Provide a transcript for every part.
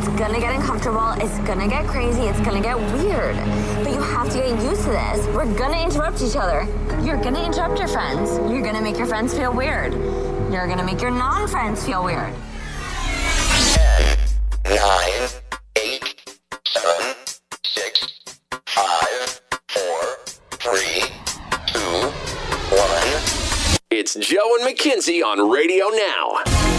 It's gonna get uncomfortable. It's gonna get crazy. It's gonna get weird. But you have to get used to this. We're gonna interrupt each other. You're gonna interrupt your friends. You're gonna make your friends feel weird. You're gonna make your non-friends feel weird. 10, 9, 8, 7, 6, 5, 4, 3, 2, 1. It's Joe and Mackenzie on Radio Now.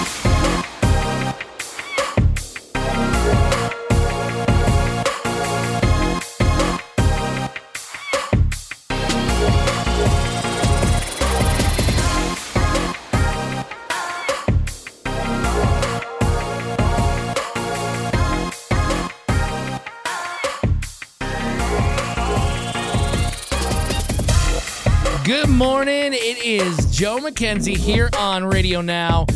Good morning. It is Joe Mackenzie here on Radio Now.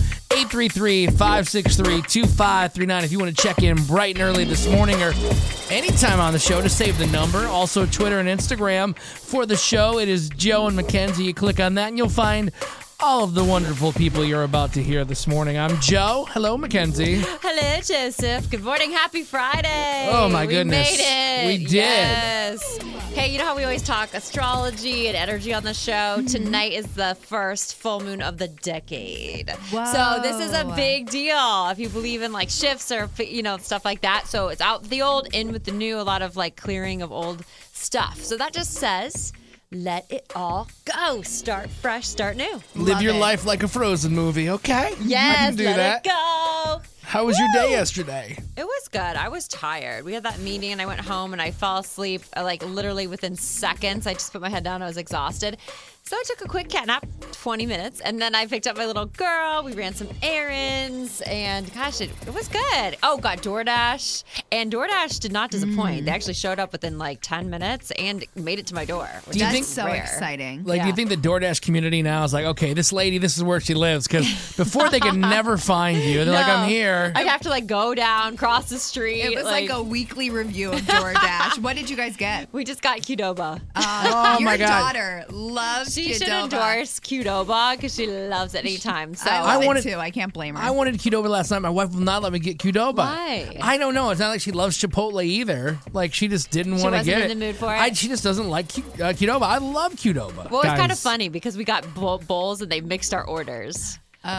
833-563-2539 if you want to check in bright and early this morning or anytime on the show to save the number. Also, Twitter and Instagram for the show. It is Joe and Mackenzie. You click on that and you'll find all of the wonderful people you're about to hear this morning. I'm Joe. Hello, Mackenzie. Hello, Joseph. Good morning. Happy Friday. Oh, my goodness. We made it. We did. Yes. Hey, you know how we always talk astrology and energy on the show? Tonight is the first full moon of the decade. Whoa. So this is a big deal if you believe in like shifts or, you know, stuff like that. So it's out the old, in with the new, a lot of like clearing of old stuff. So that just says, let it all go. Start fresh, start new. Live your life like a Frozen movie, okay? Yes, I can do let that. it go. How was your day yesterday? It was good. I was tired. We had that meeting and I went home and I fell asleep like literally within seconds. I just put my head down. I was exhausted. So I took a quick cat nap, 20 minutes, and then I picked up my little girl. We ran some errands, and gosh, it was good. Oh, got DoorDash, and DoorDash did not disappoint. They actually showed up within like 10 minutes and made it to my door, which Do you is think- So rare. exciting. Like, do you think the DoorDash community now is like, okay, this lady, this is where she lives? Because before they could never find you. They're like, No. I'm here. I'd have to like go down, cross the street. It was like a weekly review of DoorDash. What did you guys get? We just got Qdoba. Oh, Your my God. daughter loves She should Qdoba. endorse Qdoba because she loves it anytime. So I love wanted- it too. I can't blame her. I wanted Qdoba last night. My wife will not let me get Qdoba. Why? I don't know. It's not like she loves Chipotle either. Like, she just didn't want to wasn't get in it. the mood for it? She just doesn't like Qdoba. I love Qdoba. Well, it's kind of Guys. funny because we got bowls and they mixed our orders.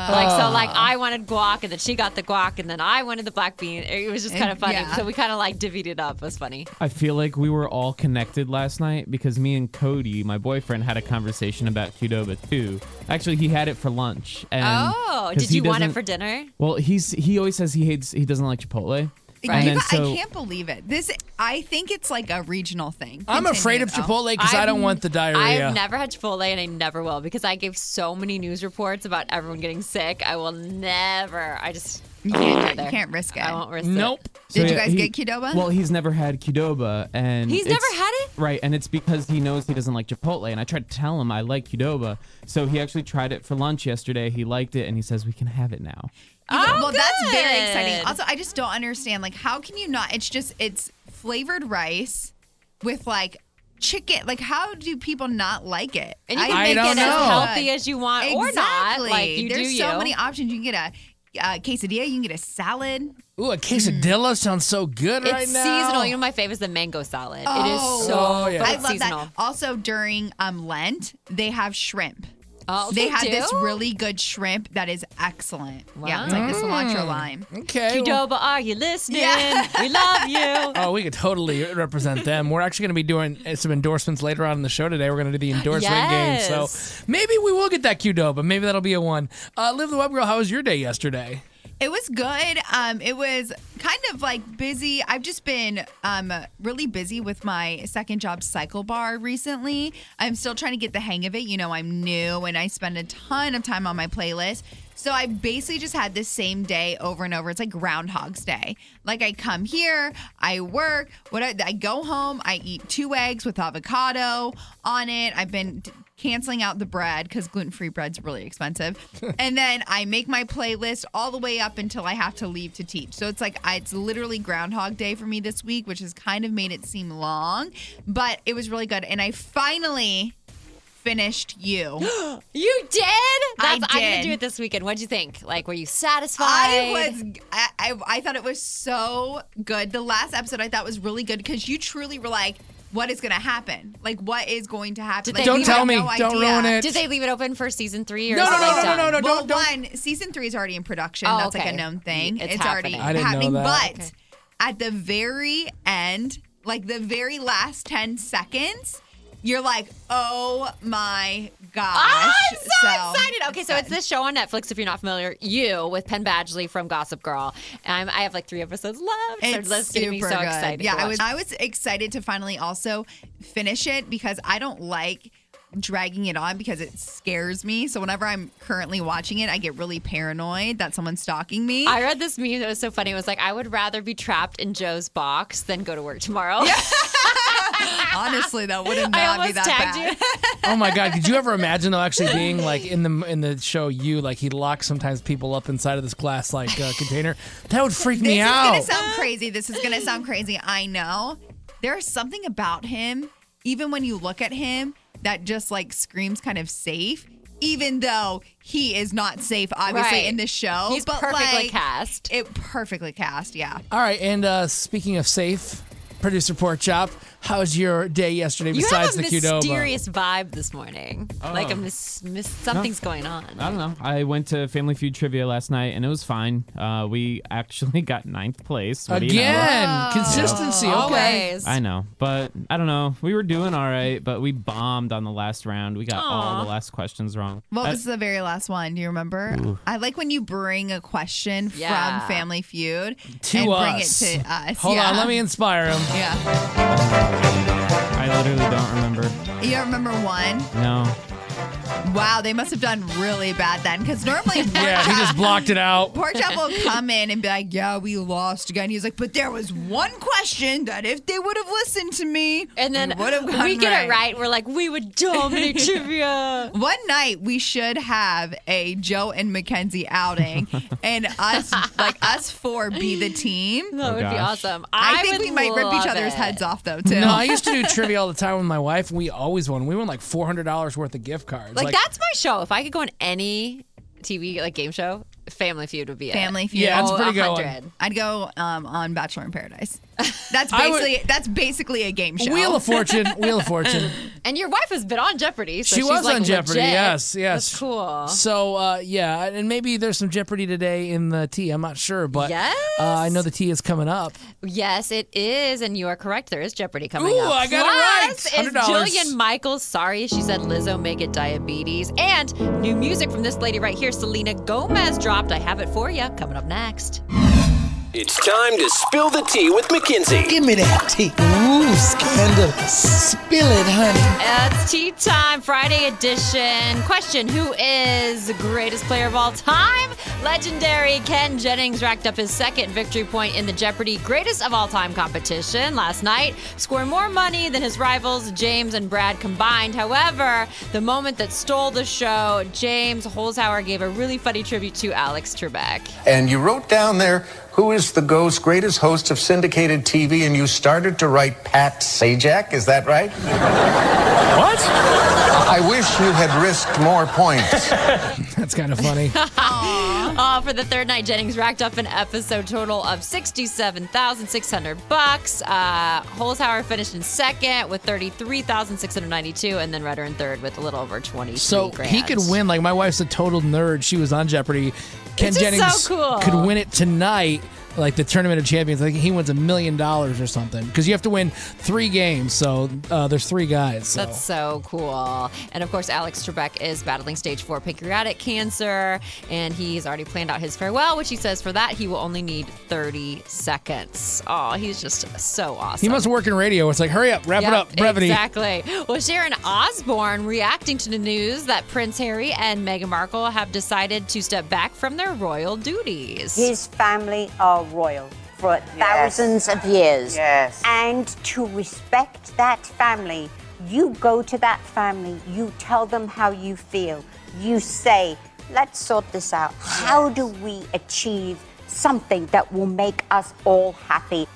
I wanted guac and then she got the guac and then I wanted the black bean. It was just kind of funny. Yeah. So we kind of like divvied it up. It was funny. I feel like we were all connected last night because me and Cody, my boyfriend, had a conversation about Qdoba too. Actually, he had it for lunch. And Oh, 'cause did he you want it doesn't- for dinner? Well, he always says he doesn't like Chipotle. Right. And then I can't believe it. I think it's like a regional thing. I'm afraid of Continue, though. Chipotle because I don't want the diarrhea. I've never had Chipotle and I never will because I gave so many news reports about everyone getting sick. I will never. I just You can't can't, go you there. can't risk it. I won't risk Nope. it. Did you yeah, guys get Qdoba? Well, he's never had Qdoba, and He's never it's- had it? Right, and it's because he knows he doesn't like Chipotle, and I tried to tell him I like Qdoba, so he actually tried it for lunch yesterday. He liked it, and he says we can have it now. Well, that's very good. exciting. Also, I just don't understand. Like, how can you not? It's flavored rice with like chicken. Like, how do people not like it? And you can I make don't it as know. healthy as you want or not. Exactly. Like you There's do so you. many options. You can get a quesadilla. You can get a salad. Ooh, a quesadilla sounds so good right It's now. seasonal. You know, my favorite is the mango salad. It Oh. is so Oh, yeah. but I it's love seasonal. that. Also, during Lent, they have shrimp. Oh, They had this do? really good shrimp that is excellent. Yeah, it's like the cilantro lime. Okay. well- Qdoba, are you listening? Yeah. We love you. Oh, we could totally represent them. We're actually going to be doing some endorsements later on in the show today. We're going to do the endorsement game. So Yes. maybe we will get that Qdoba. Maybe that'll be a one. Liv the Web Girl, how was your day yesterday? It was good. It was kind of like busy. I've just been really busy with my second job, Cycle Bar, recently. I'm still trying to get the hang of it. You know, I'm new and I spend a ton of time on my playlist. So I basically just had the same day over and over. It's like Groundhog's Day. Like I come here, I work, I go home, I eat 2 eggs with avocado on it. I've been canceling out the bread because gluten-free bread's really expensive. And then I make my playlist all the way up until I have to leave to teach. So it's like it's literally Groundhog Day for me this week, which has kind of made it seem long, but it was really good. And I finally finished You. You did? I'm did. gonna do it this weekend. What'd you think? Like, were you satisfied? I thought it was so good. The last episode I thought was really good because you truly were like, what is going to happen? Like, what is going to happen? Like, Don't you tell had me. no Don't idea. ruin it. Did they leave it open for season 3 or No, is no, it no, like no, done? no, no, Well, don't. season 3 is already in production. Oh, That's like okay. a known thing. It's already happening. I didn't know happening. that. But at the very end, like the very last 10 seconds, you're like, oh my gosh. I'm so excited. Okay, so it's this show on Netflix, if you're not familiar, You, with Penn Badgley from Gossip Girl. And I have like 3 episodes left. It's so that's getting me so super good. excited. Yeah, to watch. I was excited to finally also finish it because I don't like dragging it on because it scares me. So whenever I'm currently watching it, I get really paranoid that someone's stalking me. I read this meme that was so funny. It was like, I would rather be trapped in Joe's box than go to work tomorrow. Yeah. Honestly, that would I not be almost that tagged bad. you. Oh my God! Could you ever imagine though actually being like in the show You, like he locks sometimes people up inside of this glass like container? That would freak me out. This is gonna sound crazy. This is gonna sound crazy. I know. There's something about him, even when you look at him, that just like screams kind of safe. Even though he is not safe, obviously, Right. in the show. He's but perfectly like, cast. It perfectly cast, yeah. All right, and speaking of safe, producer Pork Chop, how was your day yesterday You besides have the a Qdoba? mysterious vibe this morning. Like a something's going on. I don't know. I went to Family Feud trivia last night, and it was fine. We actually got 9th place. What do you know? Again, consistency. Okay. Always. I know, but I don't know. We were doing all right, but we bombed on the last round. We got all the last questions wrong. What was the very last one? Do you remember? I like when you bring a question Yeah. from Family Feud To and us. bring it to us. Hold yeah. on, let me inspire him. Yeah. I literally don't remember. You don't remember one? No. Wow, they must have done really bad then. Because normally Yeah, he just blocked it out. Pork Chop will come in and be like, yeah, we lost again. He's like, but there was one question that if they would have listened to me, And then would have gone we get it right. We're like, we would dominate trivia. One night we should have a Joe and Mackenzie outing and us 4 be the team. That would be gosh. awesome. I think would we might rip each love other's it. heads off though, too. No, I used to do trivia all the time with my wife, and we always won. We won like $400 worth of gift cards. Like, that's my show. If I could go on any TV like game show, Family Feud would be it. Family Feud. Yeah, it's Oh, pretty good 100. one. I'd go on Bachelor in Paradise. That's I would- basically a game show. Wheel of Fortune. Wheel of Fortune. And your wife has been on Jeopardy. So She she's was like on Jeopardy. legit. Yes, yes. That's cool. So, yeah, and maybe there's some Jeopardy today in the tea. I'm not sure, but Yes. I know the tea is coming up. Yes, it is, and you are correct. There is Jeopardy coming Ooh, up. I got it right. Plus, is $100. Jillian Michaels sorry she said Lizzo may get diabetes? And new music from this lady right here, Selena Gomez, dropped. I have it for you. Coming up next. It's time to spill the tea with Mackenzie. Give me that tea. Ooh, scandalous. Spill it, honey. It's tea time, Friday edition. Question: who is the greatest player of all time? Legendary Ken Jennings racked up his 2nd victory point in the Jeopardy Greatest of All Time competition last night, scoring more money than his rivals James and Brad combined. However, the moment that stole the show, James Holzhauer gave a really funny tribute to Alex Trebek. And you wrote down there, who is the Ghost's greatest host of syndicated TV, and you started to write Pat Sajak, is that right? What? I wish you had risked more points. That's kind of funny. For the third night, Jennings racked up an episode total of $67,600. Holzhauer finished in 2nd with $33,692, and then Redder in 3rd with a little over 23 So grand. he could win. Like, my wife's a total nerd. She was on Jeopardy. Ken It's just Jennings so cool. could win it tonight, like the Tournament of Champions. Like, he wins $1 million or something. Because you have to win 3 games. So there's 3 guys. So. That's so cool. And of course, Alex Trebek is battling stage 4 pancreatic cancer, and he's already planned out his farewell, which he says for that he will only need 30 seconds. Oh, he's just so awesome. He must work in radio. It's like, hurry up, wrap it up, brevity. Exactly. Well, Sharon Osbourne reacting to the news that Prince Harry and Meghan Markle have decided to step back from their royal duties. His family are royal for thousands of years. Yes. And to respect that family, you go to that family, you tell them how you feel. You say, let's sort this out. How do we achieve something that will make us all happy?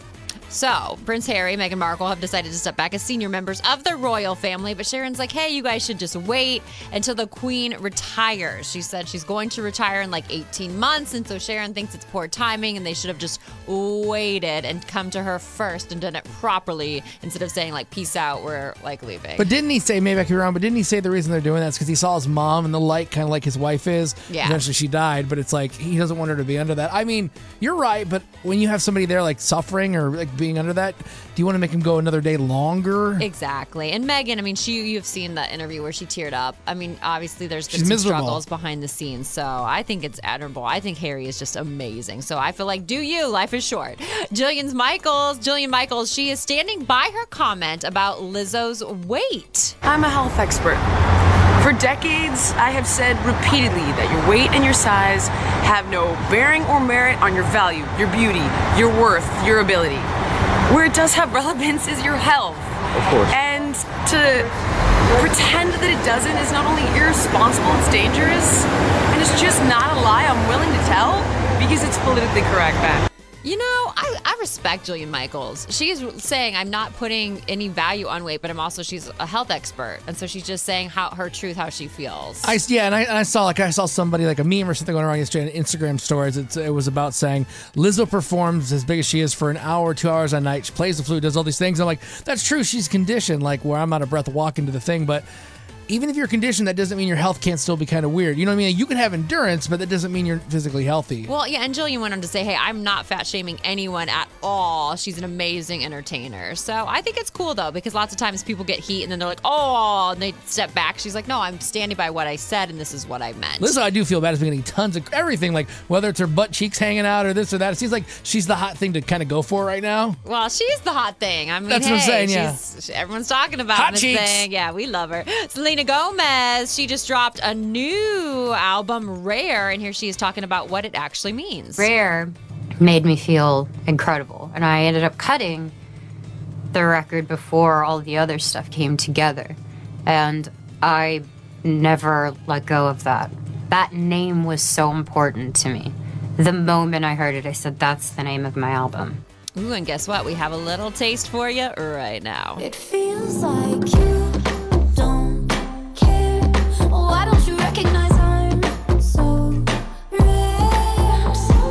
So, Prince Harry and Meghan Markle have decided to step back as senior members of the royal family, but Sharon's like, hey, you guys should just wait until the Queen retires. She said she's going to retire in like 18 months, and so Sharon thinks it's poor timing, and they should have just waited and come to her first and done it properly instead of saying, like, peace out, we're, like, leaving. But didn't he say, maybe I could be wrong, but didn't he say the reason they're doing that is because he saw his mom in the light, kind of like his wife is? Yeah. Eventually she died, but it's like, he doesn't want her to be under that. I mean, you're right, but when you have somebody there, like, suffering or, like, being under that, do you want to make him go another day longer? Exactly. And Meghan, I mean, you've seen that interview where she teared up. I mean, obviously there's been She's some miserable. struggles behind the scenes, so I think it's admirable. I think Harry is just amazing. So I feel like, do you? Life is short. Jillian Michaels, she is standing by her comment about Lizzo's weight. I'm a health expert. For decades, I have said repeatedly that your weight and your size have no bearing or merit on your value, your beauty, your worth, your ability. Where it does have relevance is your health. Of course. And to pretend that it doesn't is not only irresponsible, it's dangerous, and it's just not a lie I'm willing to tell because it's politically correct, Matt. You know, I respect Jillian Michaels. She's saying I'm not putting any value on weight, but she's a health expert. And so she's just saying her truth, how she feels. I saw somebody, like a meme or something going around yesterday on Instagram stories. It was about saying Lizzo performs as big as she is for an hour, 2 hours a night. She plays the flute, does all these things. I'm like, that's true. She's conditioned, like where I'm out of breath walking to the thing. But even if you're conditioned, that doesn't mean your health can't still be kind of weird. You know what I mean? You can have endurance, but that doesn't mean you're physically healthy. Well, yeah, and Jillian went on to say, hey, I'm not fat shaming anyone at all. She's an amazing entertainer. So I think it's cool, though, because lots of times people get heat and then they're like, oh, and they step back. She's like, no, I'm standing by what I said, and this is what I meant. Lizzo, I do feel bad. Has been getting tons of everything, like whether it's her butt cheeks hanging out or this or that. It seems like she's the hot thing to kind of go for right now. Well, she's the hot thing. I mean, that's what I'm saying, yeah. Everyone's talking about hot this cheeks. thing. Yeah, we love her. Selena Gomez. She just dropped a new album, Rare, and here she is talking about what it actually means. Rare made me feel incredible, and I ended up cutting the record before all the other stuff came together, and I never let go of that. That name was so important to me. The moment I heard it, I said, that's the name of my album. Ooh, and guess what? We have a little taste for you right now. It feels like you don't care. Why don't you recognize I'm so rare?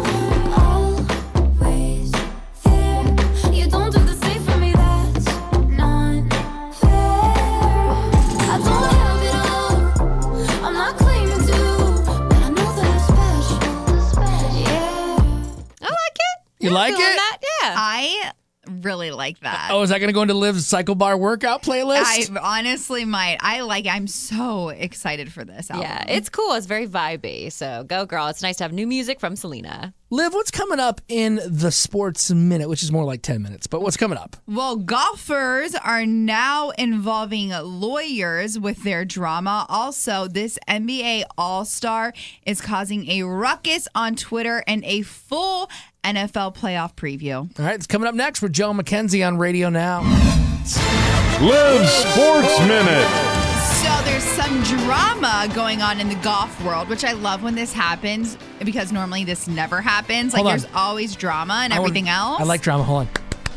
Always there. You don't do the same for me, that's not fair. I don't have it all, I'm not claiming to, but I know that I'm special. Yeah. I like it. You like it? That? Yeah. I really like that. Oh, is that going to go into Liv's Cycle Bar workout playlist? I honestly might. I'm so excited for this album. Yeah, it's cool. It's very vibey. So go, girl. It's nice to have new music from Selena. Liv, what's coming up in the Sports Minute, which is more like 10 minutes, but what's coming up? Well, golfers are now involving lawyers with their drama. Also, this NBA All-Star is causing a ruckus on Twitter and a full NFL playoff preview. All right, it's coming up next with Joe McKenzie on Radio Now. Live Sports Minute. So there's some drama going on in the golf world, which I love when this happens because normally this never happens. Like there's always drama and everything else. I like drama. Hold on.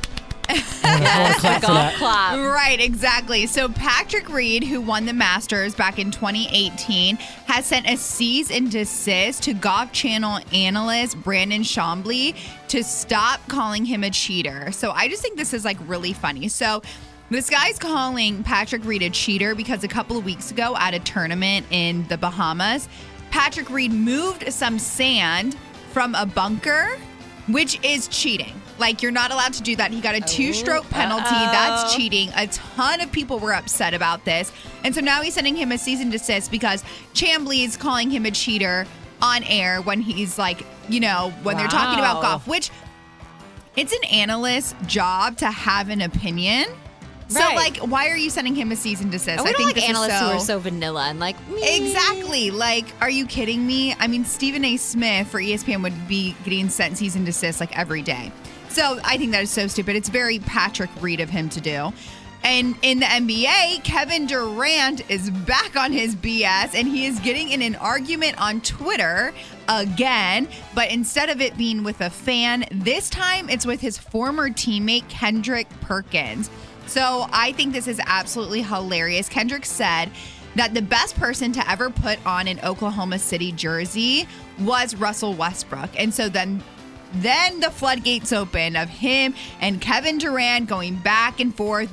Golf clap. Right, exactly. So Patrick Reed, who won the Masters back in 2018, has sent a cease and desist to Golf Channel analyst Brandon Chambly to stop calling him a cheater. So I just think this is like really funny. So this guy's calling Patrick Reed a cheater because a couple of weeks ago at a tournament in the Bahamas, Patrick Reed moved some sand from a bunker, which is cheating. Like, you're not allowed to do that. He got a 2-stroke penalty. That's cheating. A ton of people were upset about this. And so now he's sending him a cease and desist because Chambly is calling him a cheater on air when he's like, you know, when they're talking about golf, which it's an analyst's job to have an opinion. So, like, why are you sending him a cease and desist? I think like analysts who are so vanilla and like, exactly. Like, are you kidding me? I mean, Stephen A. Smith for ESPN would be getting sent cease and desist like every day. So I think that is so stupid. It's very Patrick Reed of him to do. And in the NBA, Kevin Durant is back on his BS, and he is getting in an argument on Twitter again, but instead of it being with a fan, this time it's with his former teammate, Kendrick Perkins. So I think this is absolutely hilarious. Kendrick said that the best person to ever put on an Oklahoma City jersey was Russell Westbrook. And so then the floodgates open of him and Kevin Durant going back and forth.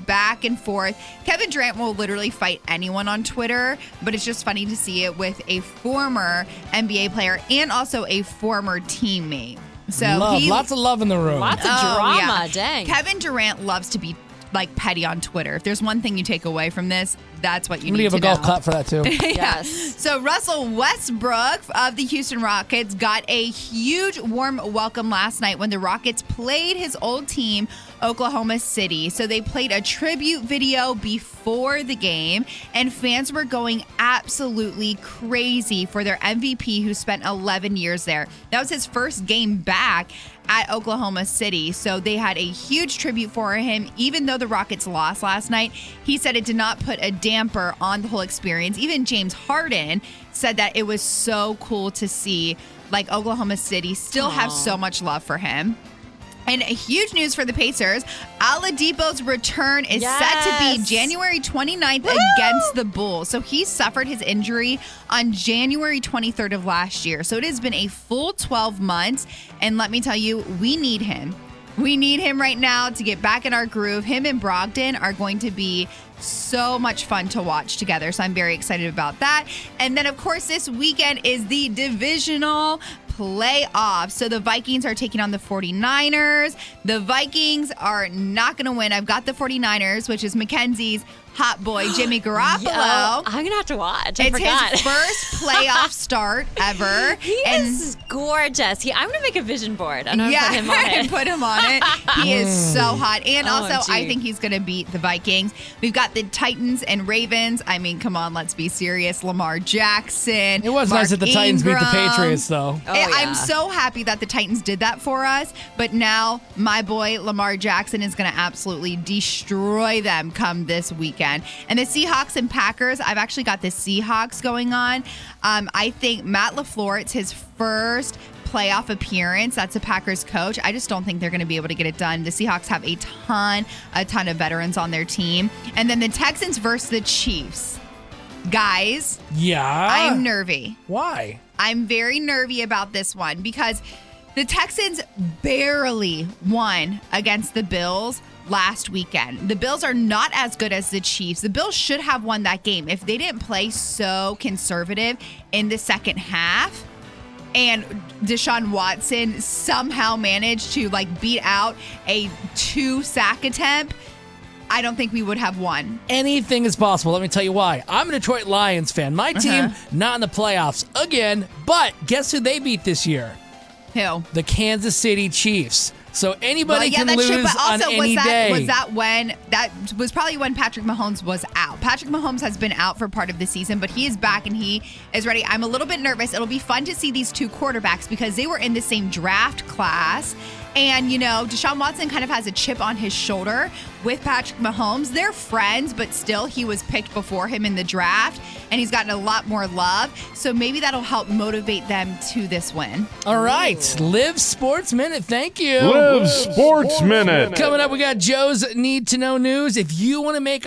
Kevin Durant will literally fight anyone on Twitter, but it's just funny to see it with a former NBA player and also a former teammate. So lots of love in the room. Lots of drama, dang. Kevin Durant loves to be like petty on Twitter. If there's one thing you take away from this, that's what you need to know. I'm going to give a golf clap for that too. Yes. So Russell Westbrook of the Houston Rockets got a huge warm welcome last night when the Rockets played his old team, Oklahoma City. So they played a tribute video before the game, and fans were going absolutely crazy for their MVP who spent 11 years there. That was his first game back at Oklahoma City. So they had a huge tribute for him. Even though the Rockets lost last night, he said it did not put a damper on the whole experience. Even James Harden said that it was so cool to see like Oklahoma City still have so much love for him. And huge news for the Pacers. Oladipo's return is set to be January 29th against the Bulls. So he suffered his injury on January 23rd of last year. So it has been a full 12 months. And let me tell you, we need him. We need him right now to get back in our groove. Him and Brogdon are going to be so much fun to watch together. So I'm very excited about that. And then, of course, this weekend is the divisional playoffs. So the Vikings are taking on the 49ers. The Vikings are not going to win. I've got the 49ers, which is Mackenzie's hot boy, Jimmy Garoppolo. I'm going to have to watch. I it's forgot. his first playoff start ever. He is gorgeous. I'm going to make a vision board. And I'm yeah, put him on it. put him on it. He is so hot. And also, I gee. think he's going to beat the Vikings. We've got the Titans and Ravens. I mean, come on, let's be serious. Lamar Jackson. It was Mark nice that the Titans beat the Ingram. Patriots, though. I'm so happy that the Titans did that for us. But now my boy Lamar Jackson is going to absolutely destroy them come this weekend. And the Seahawks and Packers, I've actually got the Seahawks going on. I think Matt LaFleur, it's his first playoff appearance. That's a Packers coach. I just don't think they're going to be able to get it done. The Seahawks have a ton of veterans on their team. And then the Texans versus the Chiefs. Guys. Yeah. I'm nervy. Why? I'm very nervy about this one because the Texans barely won against the Bills last weekend. The Bills are not as good as the Chiefs. The Bills should have won that game if they didn't play so conservative in the second half. And Deshaun Watson somehow managed to beat out a 2-sack attempt. I don't think we would have won. Anything is possible. Let me tell you why. I'm a Detroit Lions fan. My team, not in the playoffs again, but guess who they beat this year? Who? The Kansas City Chiefs. So anybody can that's lose true, but also, on any day. That was probably when Patrick Mahomes was out. Patrick Mahomes has been out for part of the season, but he is back and he is ready. I'm a little bit nervous. It'll be fun to see these two quarterbacks because they were in the same draft class. And, Deshaun Watson kind of has a chip on his shoulder with Patrick Mahomes. They're friends, but still, he was picked before him in the draft, and he's gotten a lot more love. So maybe that'll help motivate them to this win. All right. Live Sports Minute. Thank you. Live Sports Minute. Coming up, we got Joe's Need to Know News. If you want to make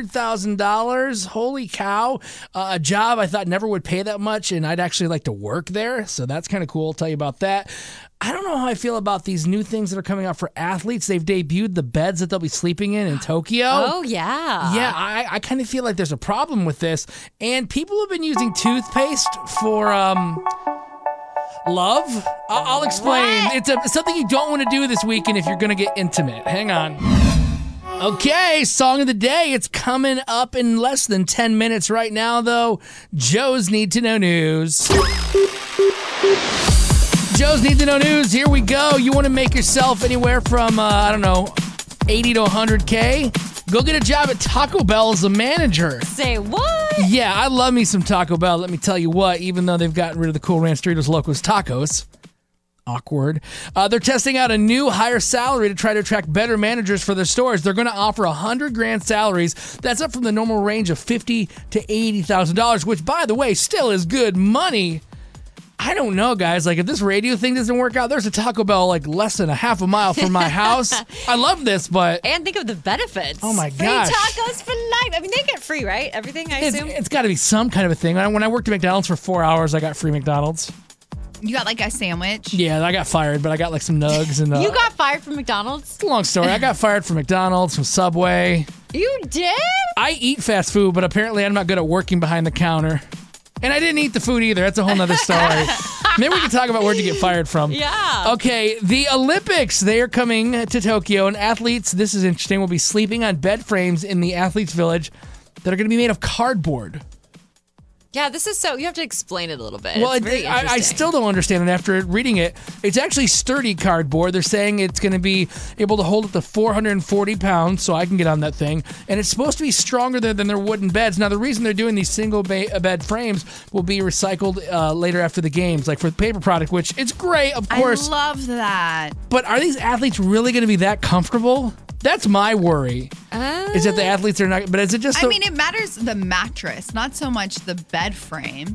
$100,000, holy cow, a job I thought never would pay that much, and I'd actually like to work there. So that's kind of cool. I'll tell you about that. I don't know how I feel about these new things that are coming out for athletes. They've debuted the beds that they'll be sleeping in Tokyo. Oh, yeah. Yeah, I kind of feel like there's a problem with this. And people have been using toothpaste for love. I'll explain. What? It's something you don't want to do this weekend if you're going to get intimate. Hang on. Okay, song of the day. It's coming up in less than 10 minutes right now, though. Joe's Need to Know News. Joe's Need to Know News. Here we go. You want to make yourself anywhere from, 80 to 100K? Go get a job at Taco Bell as a manager. Say what? Yeah, I love me some Taco Bell. Let me tell you what, even though they've gotten rid of the Cool Ranch Doritos Locos Tacos. Awkward. They're testing out a new higher salary to try to attract better managers for their stores. They're going to offer $100,000 salaries. That's up from the normal range of $50,000 to $80,000, which, by the way, still is good money. I don't know, guys. Like, if this radio thing doesn't work out, there's a Taco Bell like less than a half a mile from my house. I love this, but And think of the benefits. Oh, my Free gosh. tacos for life. I mean, they get free, right? Everything, I assume. it's got to be some kind of a thing. When I worked at McDonald's for 4 hours, I got free McDonald's. You got like a sandwich? Yeah, I got fired, but I got like some nugs and. You got fired from McDonald's? It's a long story. I got fired from McDonald's, from Subway. You did? I eat fast food, but apparently I'm not good at working behind the counter. And I didn't eat the food either. That's a whole nother story. Maybe we can talk about where'd you get fired from. Yeah. Okay, the Olympics, they are coming to Tokyo, and athletes, this is interesting, will be sleeping on bed frames in the athletes' village that are going to be made of cardboard. Yeah, this is so. You have to explain it a little bit. Well, It's very interesting. I still don't understand it after reading it. It's actually sturdy cardboard. They're saying it's going to be able to hold up to 440 pounds, so I can get on that thing. And it's supposed to be stronger than their wooden beds. Now, the reason they're doing these single bed frames will be recycled later after the games, like for the paper product, which it's great, of course. I love that. But are these athletes really going to be that comfortable? That's my worry. Is that the athletes are not? But is it just? I mean, it matters the mattress, not so much the bed frame.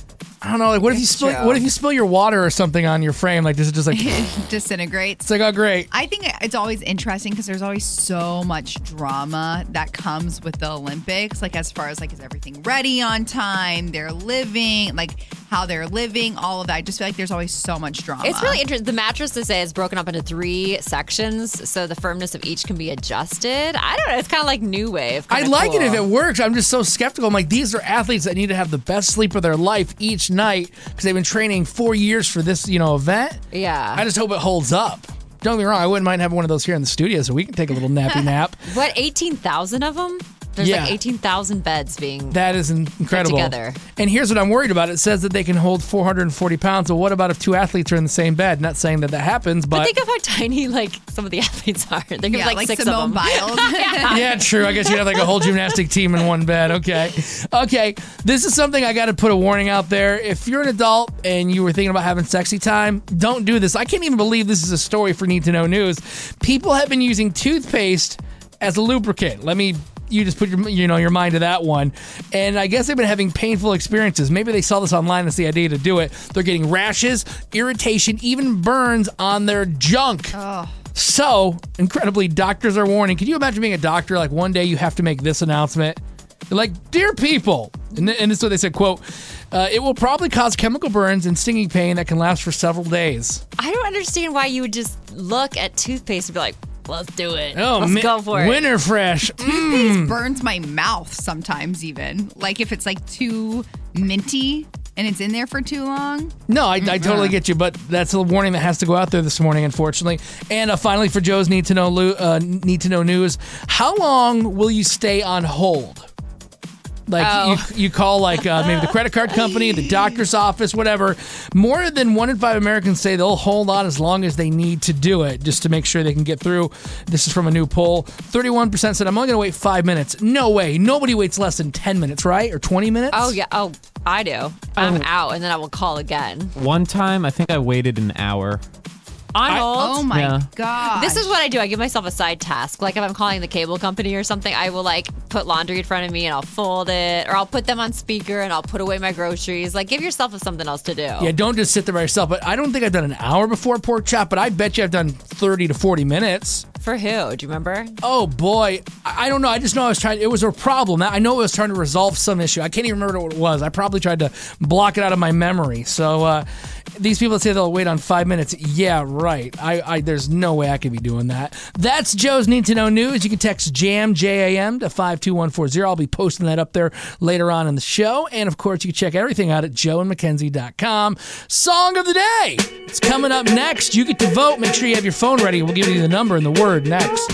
I don't know. Like, what if you spill? true. What if you spill your water or something on your frame? Like, does it just like Disintegrates. It's like, oh, great. I think it's always interesting because there's always so much drama that comes with the Olympics. Like, as far as like, is everything ready on time? They're living, like how they're living, all of that. I just feel like there's always so much drama. It's really interesting. The mattress, they say, is broken up into 3 sections, so the firmness of each can be adjusted. I don't know. It's kind of like New Wave. I'd like it if it works. I'm just so skeptical. I'm like, these are athletes that need to have the best sleep of their life each night because they've been training 4 years for this, event. Yeah. I just hope it holds up. Don't get me wrong. I wouldn't mind having one of those here in the studio so we can take a little nappy nap. What, 18,000 of them? There's like 18,000 beds being That is incredible. put together. And here's what I'm worried about. It says that they can hold 440 pounds. Well, what about if 2 athletes are in the same bed? Not saying that happens, but think of how tiny some of the athletes are. There could be like 6 Simone of them. Biles. Yeah, true. I guess you'd have like a whole gymnastic team in one bed. Okay. This is something I got to put a warning out there. If you're an adult and you were thinking about having sexy time, don't do this. I can't even believe this is a story for Need to Know News. People have been using toothpaste as a lubricant. You just put your mind to that one. And I guess they've been having painful experiences. Maybe they saw this online. That's the idea to do it. They're getting rashes, irritation, even burns on their junk. Oh. So, incredibly, doctors are warning. Can you imagine being a doctor? Like, one day you have to make this announcement. They're like, dear people, and this is what they said, quote, it will probably cause chemical burns and stinging pain that can last for several days. I don't understand why you would just look at toothpaste and be like, let's do it. Oh, Let's go for it. Winter Fresh. Toothpaste burns my mouth sometimes, even. Like if it's like too minty and it's in there for too long. No, I totally get you, but that's a warning that has to go out there this morning, unfortunately. And finally, for Joe's Need to Know News, how long will you stay on hold? Like you call maybe the credit card company, the doctor's office, whatever. More than 1 in 5 Americans say they'll hold on as long as they need to do it just to make sure they can get through. This is from a new poll. 31% said, I'm only going to wait 5 minutes. No way. Nobody waits less than 10 minutes, right? Or 20 minutes? Oh, yeah. Oh, I do. I'm out, and then I will call again. One time, I think I waited an hour. On hold. Oh my god! This is what I do. I give myself a side task. Like if I'm calling the cable company or something, I will put laundry in front of me and I'll fold it, or I'll put them on speaker and I'll put away my groceries. Like give yourself something else to do. Yeah, don't just sit there by yourself. But I don't think I've done an hour before Pork Chop, but I bet you I've done 30 to 40 minutes. For who? Do you remember? Oh boy, I don't know. I just know I was trying. It was a problem. I know I was trying to resolve some issue. I can't even remember what it was. I probably tried to block it out of my memory. So these people that say they'll wait on 5 minutes, yeah, right. There's no way I could be doing that. That's Joe's Need to Know News. You can text JAM, J-A-M, to 52140. I'll be posting that up there later on in the show. And, of course, you can check everything out at joeandmackenzie.com. Song of the Day. It's coming up next. You get to vote. Make sure you have your phone ready. We'll give you the number and the word next.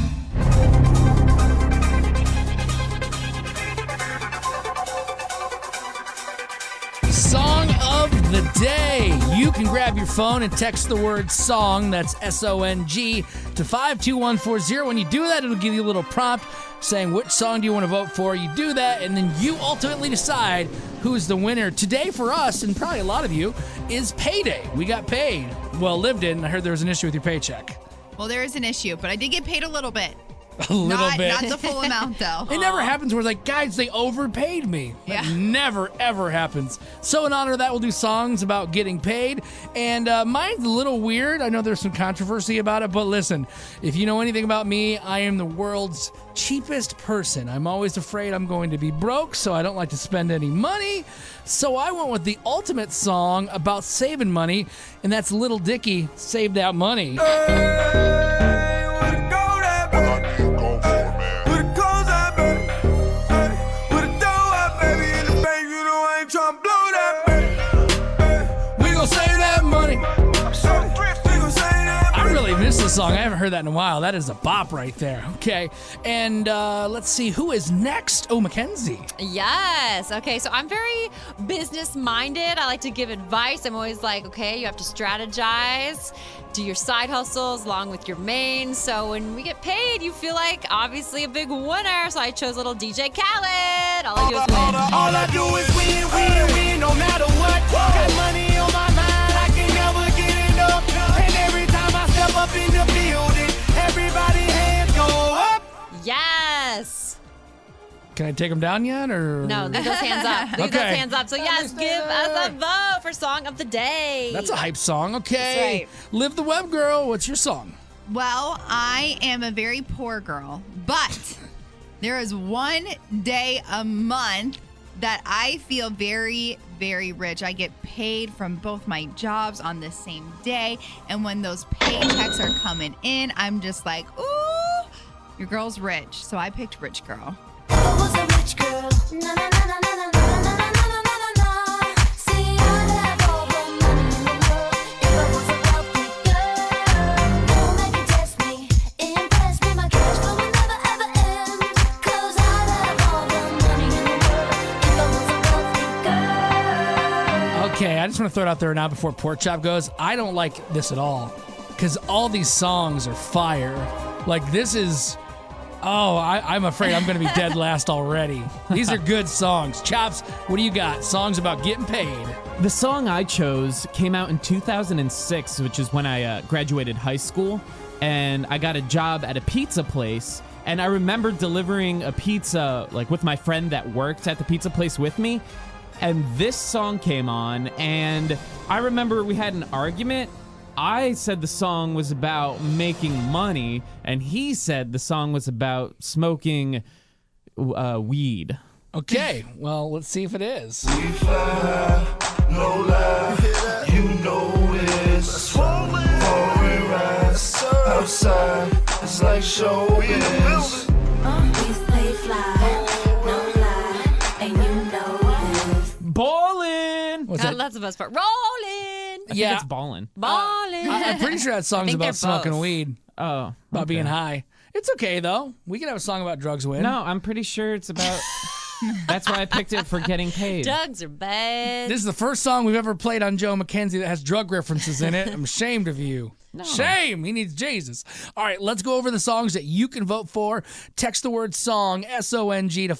Song of the Day. You can grab your phone and text the word SONG, that's S-O-N-G, to 52140. When you do that, it'll give you a little prompt saying which song do you want to vote for. You do that, and then you ultimately decide who's the winner. Today for us, and probably a lot of you, is payday. We got paid. Well, Liv didn't. I heard there was an issue with your paycheck. Well, there is an issue, but I did get paid a little bit. A little bit. Not the full amount, though. It never happens where it's like, guys, they overpaid me. That never, ever happens. So in honor of that, we'll do songs about getting paid. And mine's a little weird. I know there's some controversy about it, but listen, if you know anything about me, I am the world's cheapest person. I'm always afraid I'm going to be broke, so I don't like to spend any money. So I went with the ultimate song about saving money, and that's Little Dicky, Save That Money. This song, I haven't heard that in a while. That is a bop right there. Okay, and let's see who is next. Oh, Mackenzie. Yes. Okay, so I'm very business-minded. I like to give advice. I'm always like, okay, you have to strategize, do your side hustles along with your main. So when we get paid, you feel like obviously a big winner. So I chose little DJ Khaled. All I do is win. All I do is win, win, win, no matter what. Got money on my mind, I can never get enough. And every time I step up in the building, everybody hands go up. Yes. Can I take them down yet, or no? Leave those hands up. Leave Okay. those hands up. So yes, give us a vote for song of the day. That's a hype song. Okay, That's Live the Web Girl. What's your song? Well, I am a very poor girl, but there is one day a month that I feel very, very rich. I get paid from both my jobs on the same day. And when those paychecks are coming in, I'm just like, ooh, your girl's rich. So I picked Rich Girl. Okay, I just want to throw it out there now before Pork Chop goes. I don't like this at all because all these songs are fire. Like, this is... Oh, I'm afraid I'm going to be dead last already. These are good songs. Chops, what do you got? Songs about getting paid. The song I chose came out in 2006, which is when I graduated high school, and I got a job at a pizza place. And I remember delivering a pizza like with my friend that worked at the pizza place with me. And this song came on, and I remember we had an argument. I said the song was about making money, and he said the song was about smoking weed. Okay, well, let's see if it is. We fly, no lie, you know it's foreign rides outside. It's like showbiz. We stay fly, no lie, and you know this. Ballin'. That's the best part. Rolling. I think it's ballin'. Ballin'. I'm pretty sure that song's about smoking weed. Oh. About being high. It's okay, though. We can have a song about drugs win. No, I'm pretty sure it's about... That's why I picked it for getting paid. Drugs are bad. This is the first song we've ever played on Joe Mackenzie that has drug references in it. I'm ashamed of you. No. Shame. He needs Jesus. All right, let's go over the songs that you can vote for. Text the word song, S-O-N-G, to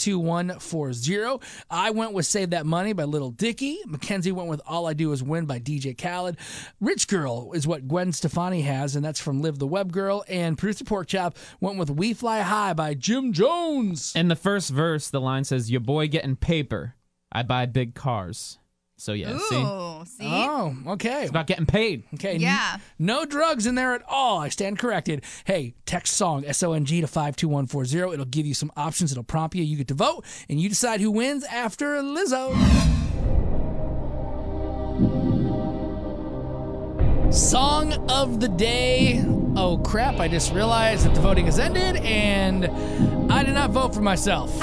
52140. I went with Save That Money by Little Dicky. Mackenzie went with All I Do Is Win by DJ Khaled. Rich Girl is what Gwen Stefani has, and that's from Live the Web Girl. And Producer Pork Chop went with We Fly High by Jim Jones. In the first verse, the line says, "Your boy getting paper. I buy big cars." So yeah, see? Oh, okay. It's about getting paid. Okay. Yeah. No drugs in there at all. I stand corrected. Hey, text song, S-O-N-G, to 52140. It'll give you some options. It'll prompt you. You get to vote, and you decide who wins after Lizzo. Song of the day. Oh, crap. I just realized that the voting has ended, and I did not vote for myself.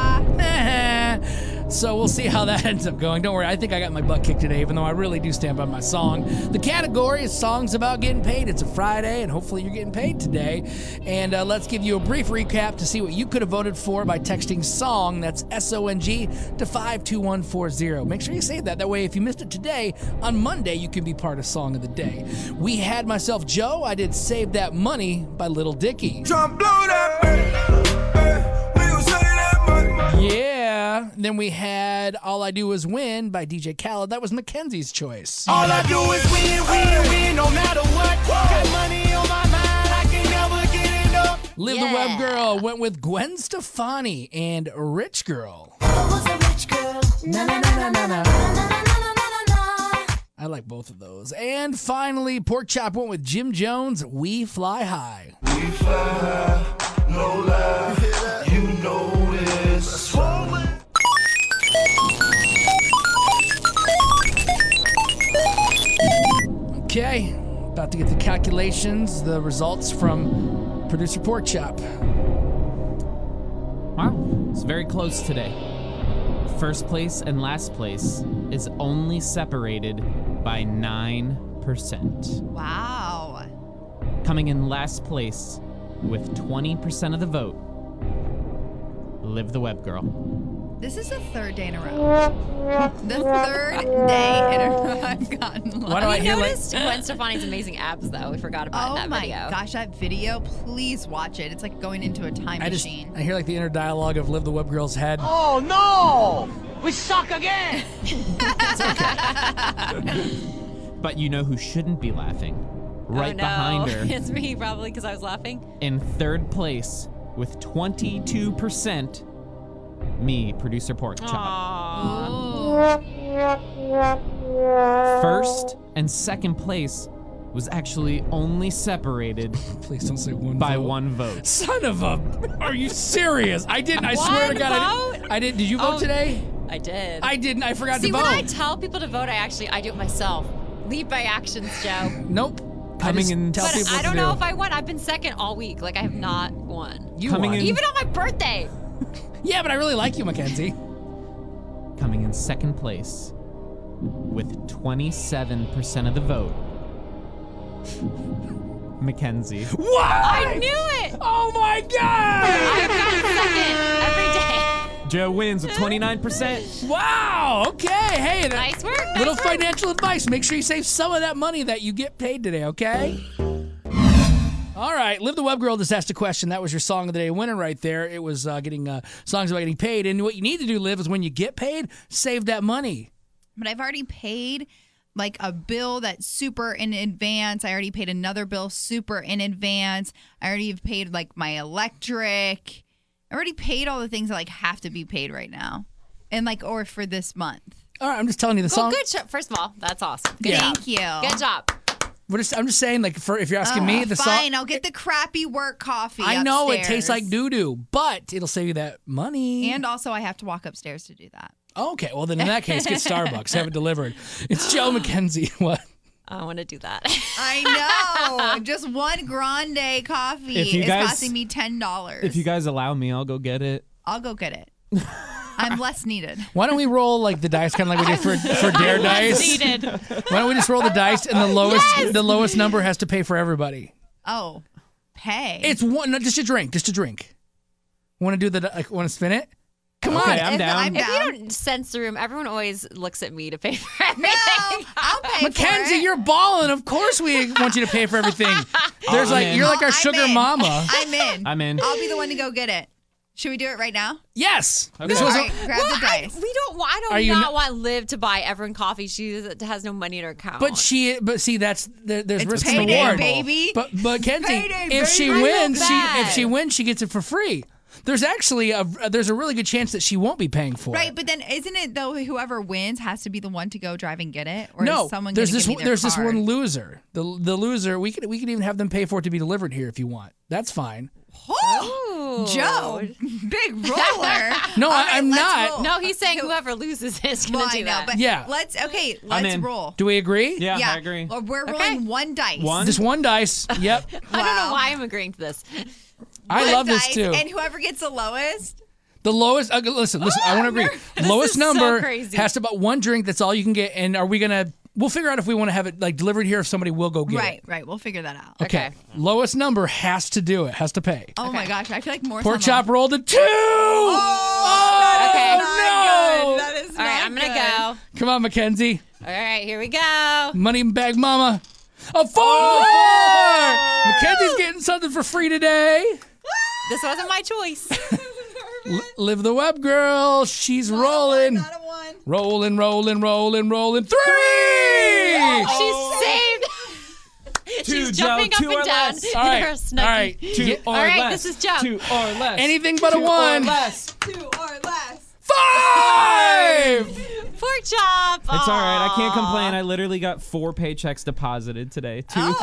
So we'll see how that ends up going. Don't worry, I think I got my butt kicked today, even though I really do stand by my song. The category is songs about getting paid. It's a Friday, and hopefully you're getting paid today. And let's give you a brief recap to see what you could have voted for by texting SONG, that's S-O-N-G, to 52140. Make sure you save that. That way, if you missed it today, on Monday, you can be part of Song of the Day. We had myself, Joe. I did Save That Money by Little Dicky. Trump blow that we gon' save that money. Yeah. Then we had All I Do Is Win by DJ Khaled. That was Mackenzie's choice. All I do is win, win, win, no matter what. Got money on my mind, I can never get enough. Live the Web Girl went with Gwen Stefani and Rich Girl. I like both of those. And finally, Pork Chop went with Jim Jones, We Fly High. We fly high, no lie, you know it's swollen. Okay, about to get the calculations, the results from producer Pork Chop. Wow, it's very close today. First place and last place is only separated by 9%. Wow. Coming in last place with 20% of the vote, Live the Web Girl. This is the third day in a row. The third day in a row I've gotten low. Why do I hear like... noticed Gwen Stefani's amazing abs, though. We forgot about in that video. Oh my gosh, that video, please watch it. It's like going into a time machine. I hear like the inner dialogue of Live the Web Girl's head. Oh no! We suck again! But you know who shouldn't be laughing? Right behind her. It's me, probably, because I was laughing. In third place with 22%, me, producer Pork Chop. First and second place was actually only separated Please don't say one by vote. one vote. Son of a... Are you serious? I didn't. I swear to God. I didn't. Did you vote today? I did. I didn't. I forgot See, to vote. when I tell people to vote, I do it myself. Lead by actions, Joe. Nope. Coming in, tell But people I what don't to know do. if I won. I've been second all week. Like, I have not won. You Coming won. in- Even on my birthday. Yeah, but I really like you, Mackenzie. Coming in second place with 27% of the vote, Mackenzie. What? I knew it. Oh my God! I've gotten second every day. Joe wins with 29%. Wow. Okay. Hey, Nice work. Nice little work. financial advice. Make sure you save some of that money that you get paid today. Okay. All right, Live the Web Girl just asked a question. That was your Song of the Day winner right there. It was getting songs about getting paid. And what you need to do, Liv, is when you get paid, save that money. But I've already paid like a bill that's super in advance. I already paid another bill super in advance. I already have paid like my electric. I already paid all the things that like have to be paid right now. And like, or for this month. All right, I'm just telling you the Well, song. good. First of all, that's awesome. Good Yeah. job. Thank you. Good job. I'm just saying, like, if you're asking me, the song. Fine, I'll get the crappy work coffee. I know it upstairs. tastes like doo-doo, but it'll save you that money. And also, I have to walk upstairs to do that. Okay, well, then in that case, get Starbucks. Have it delivered. It's Joe Mackenzie. What? I want to do that. I know. Just one grande coffee If you is guys- costing me $10. If you guys allow me, I'll go get it. I'll go get it. I'm less needed. Why don't we roll like the dice, kind of like we did for Dare Dice? Needed. Why don't we just roll the dice, and the lowest number has to pay for everybody. Oh, pay. It's one, no, just a drink, Want to do want to spin it? Come Okay, on, I'm down. If you don't sense the room, everyone always looks at me to pay for everything. No, I'll pay Mackenzie, for it. you're balling. Of course, we want you to pay for everything. There's I'm in. you're like our I'm sugar in. mama. I'm in. I'm in. I'll be the one to go get it. Should we do it right now? Yes, Okay. this All was. right, grab the dice. I Are do you not not- want Liv to buy everyone coffee. She has no money in her account. But see, there's It's risk and payday, reward. baby. But Kenzie, Payday, if she baby. wins, I if she wins, she gets it for free. There's actually there's a really good chance that she won't be paying for Right, it. but then isn't it though whoever wins has to be the one to go drive and get it? Or No, is someone there's gonna this give me their there's this card? one loser. The loser, we could even have them pay for it to be delivered here if you want. That's fine. Oh, Joe, big roller. No, All right, I'm let's not. roll. No, he's saying whoever loses is going Well, to I do know, that. but Yeah. let's I'm in. roll. Do we agree? Yeah, I agree. Or we're rolling one dice. One? Just one dice. Yep. I don't know why I'm agreeing to this. I One love this dice, too. And whoever gets the lowest. The lowest. Listen. I want to agree. This Lowest is so number crazy. has to about one drink. That's all you can get. And are we gonna? We'll figure out if we want to have it like delivered here. If somebody will go get it. Right. We'll figure that out. Okay. Lowest number has to do it. Has to pay. Oh my gosh, I feel like more. Pork chop rolled a 2. Okay. no! That is All right, I'm going to go. Come on, Mackenzie. All right, here we go. Money bag mama. A 4. Mackenzie's getting something for free today. This wasn't my choice. Live the Web Girl. She's rolling. Not a one. Rolling. 3. She saved. Two, She's Joe, jumping up two and or down. less. in All right, her all snuggie. right. Two or All right, less. this is jump. 2 or less. Anything but a 2 one. or less. 2 or less. 5! Pork chop. It's all right. I can't complain. I literally got 4 paychecks deposited today. 2 Oh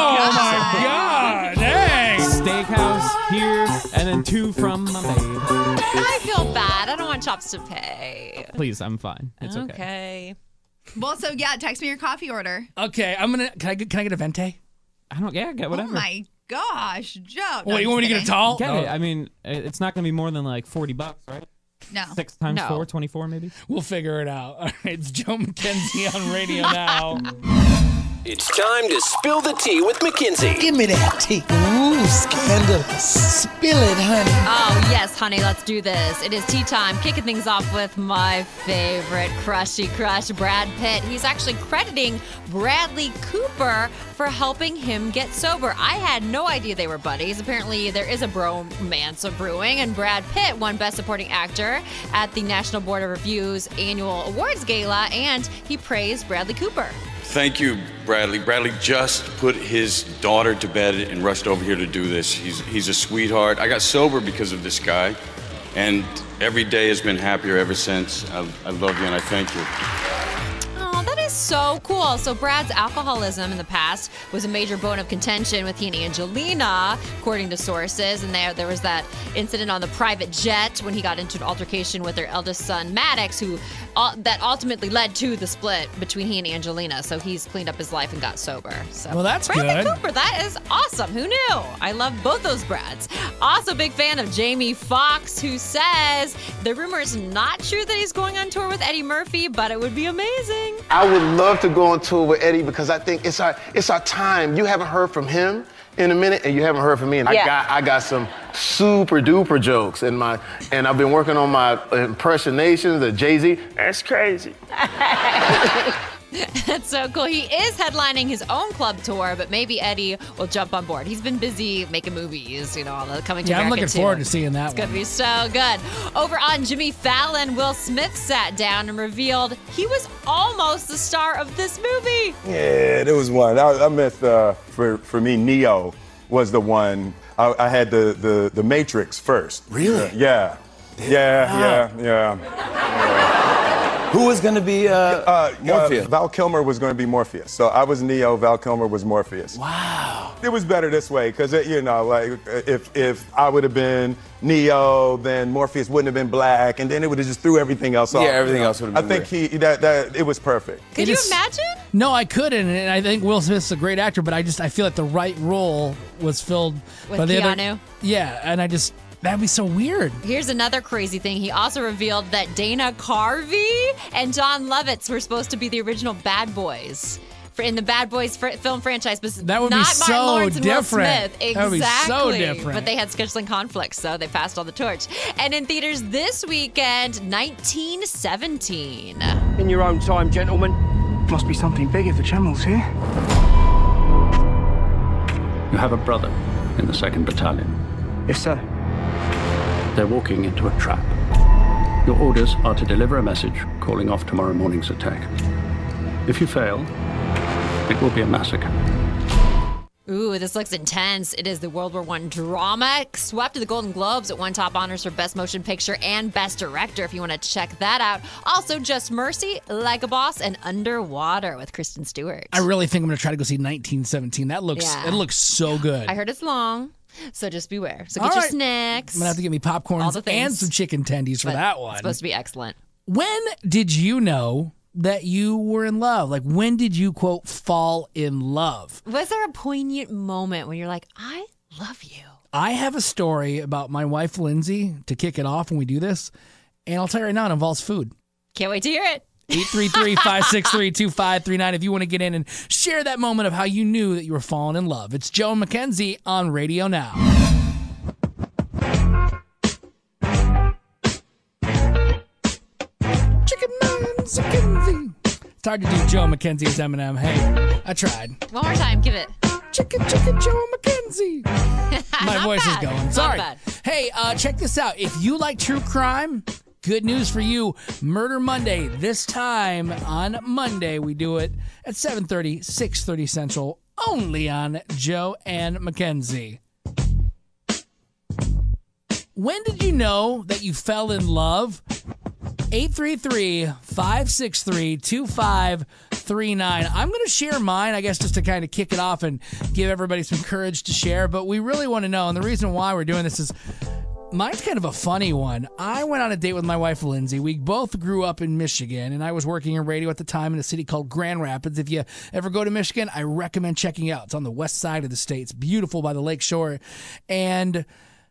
my God! Dang! Steakhouse here, and then 2 from my babe. I feel bad. I don't want Chops to pay. Please, I'm fine. It's okay. Okay. Well, so yeah, text me your coffee order. Okay, I'm gonna. Can I get a vente? Get whatever. Oh my gosh, Joe. Wait, you want me to get a tall? Get No. it. I mean, it's not going to be more than like $40, right? No. 6 times No. 4, 24 maybe? We'll figure it out. All right, it's Joe McKenzie on Radio Now. It's time to spill the tea with Mackenzie. Give me that tea. Ooh, scandalous. Spill it, honey. Oh, yes, honey, let's do this. It is tea time. Kicking things off with my favorite crushy crush, Brad Pitt. He's actually crediting Bradley Cooper for helping him get sober. I had no idea they were buddies. Apparently, there is a bromance brewing, and Brad Pitt won Best Supporting Actor at the National Board of Review's annual awards gala, and he praised Bradley Cooper. Thank you, Bradley. Bradley just put his daughter to bed and rushed over here to do this. He's a sweetheart. I got sober because of this guy, and every day has been happier ever since. I love you, and I thank you. Oh, that is so cool. So Brad's alcoholism in the past was a major bone of contention with he and Angelina, according to sources. And there was that incident on the private jet when he got into an altercation with their eldest son, Maddox, that ultimately led to the split between he and Angelina. So he's cleaned up his life and got sober. So Well, that's Bradley good. Cooper, that is awesome. Who knew? I love both those Brads. Also, big fan of Jamie Foxx, who says the rumor is not true that he's going on tour with Eddie Murphy, but it would be amazing. I would love to go on tour with Eddie because I think it's our time. You haven't heard from him in a minute, and you haven't heard from me. And Yeah. I got some super duper jokes and I've been working on my impersonations of Jay-Z. That's crazy. That's so cool. He is headlining his own club tour, but maybe Eddie will jump on board. He's been busy making movies, all the Coming to Yeah, I'm America looking too. forward to seeing that It's going to be so good. Over on Jimmy Fallon, Will Smith sat down and revealed he was almost the star of this movie. Yeah, there was one. I missed, for me, Neo was the one. I had the Matrix first. Really? Yeah. Yeah. Who was going to be Morpheus? Val Kilmer was going to be Morpheus. So I was Neo, Val Kilmer was Morpheus. Wow. It was better this way because, if I would have been Neo, then Morpheus wouldn't have been black, and then it would have just threw evering else off. Yeah, everything else would have been I think that it was perfect. Could you imagine? No, I couldn't, and I think Will Smith's a great actor, but I feel like the right role was filled With by the Keanu? other. Yeah, and that'd be so weird. Here's another crazy thing. He also revealed that Dana Carvey and John Lovitz were supposed to be the original Bad Boys in the Bad Boys film franchise, but That would be not so Martin Lawrence and Will different. Smith. That would be Exactly. so different. But they had scheduling conflicts, so they passed on the torch. And in theaters this weekend, 1917. In your own time, gentlemen. Must be something big if the General's here. You have a brother in the 2nd Battalion. Yes, sir. They're walking into a trap. Your orders are to deliver a message calling off tomorrow morning's attack. If you fail, it will be a massacre. Ooh, this looks intense. It is the World War I drama. Swept to the Golden Globes. It won top honors for Best Motion Picture and Best Director, if you want to check that out. Also, Just Mercy, Like a Boss, and Underwater with Kristen Stewart. I really think I'm going to try to go see 1917. It looks so good. I heard it's long, so just beware. So All get your right. snacks. I'm going to have to get me popcorn All the things. and some chicken tendies for But that one. It's supposed to be excellent. When did you know that you were in love? Like, when did you, quote, fall in love? Was there a poignant moment when you're like, I love you? I have a story about my wife, Lindsay, to kick it off when we do this. And I'll tell you right now, it involves food. Can't wait to hear it. 833-563-2539 if you want to get in and share that moment of how you knew that you were falling in love. It's Joe and Mackenzie on Radio Now. It's hard to do Joe Mackenzie as Eminem. Hey, I tried. One more time. Give it. Chicken Joe Mackenzie. My voice is going. Sorry. Not bad. Hey, check this out. If you like true crime, good news for you. Murder Monday. This time on Monday, we do it at 7:30, 6:30 Central only on Joe and Mackenzie. When did you know that you fell in love? 833-563-2539. I'm going to share mine, I guess, just to kind of kick it off and give everybody some courage to share. But we really want to know, and the reason why we're doing this is mine's kind of a funny one. I went on a date with my wife, Lindsay. We both grew up in Michigan, and I was working in radio at the time in a city called Grand Rapids. If you ever go to Michigan, I recommend checking it out. It's on the west side of the state. It's beautiful by the lake shore. And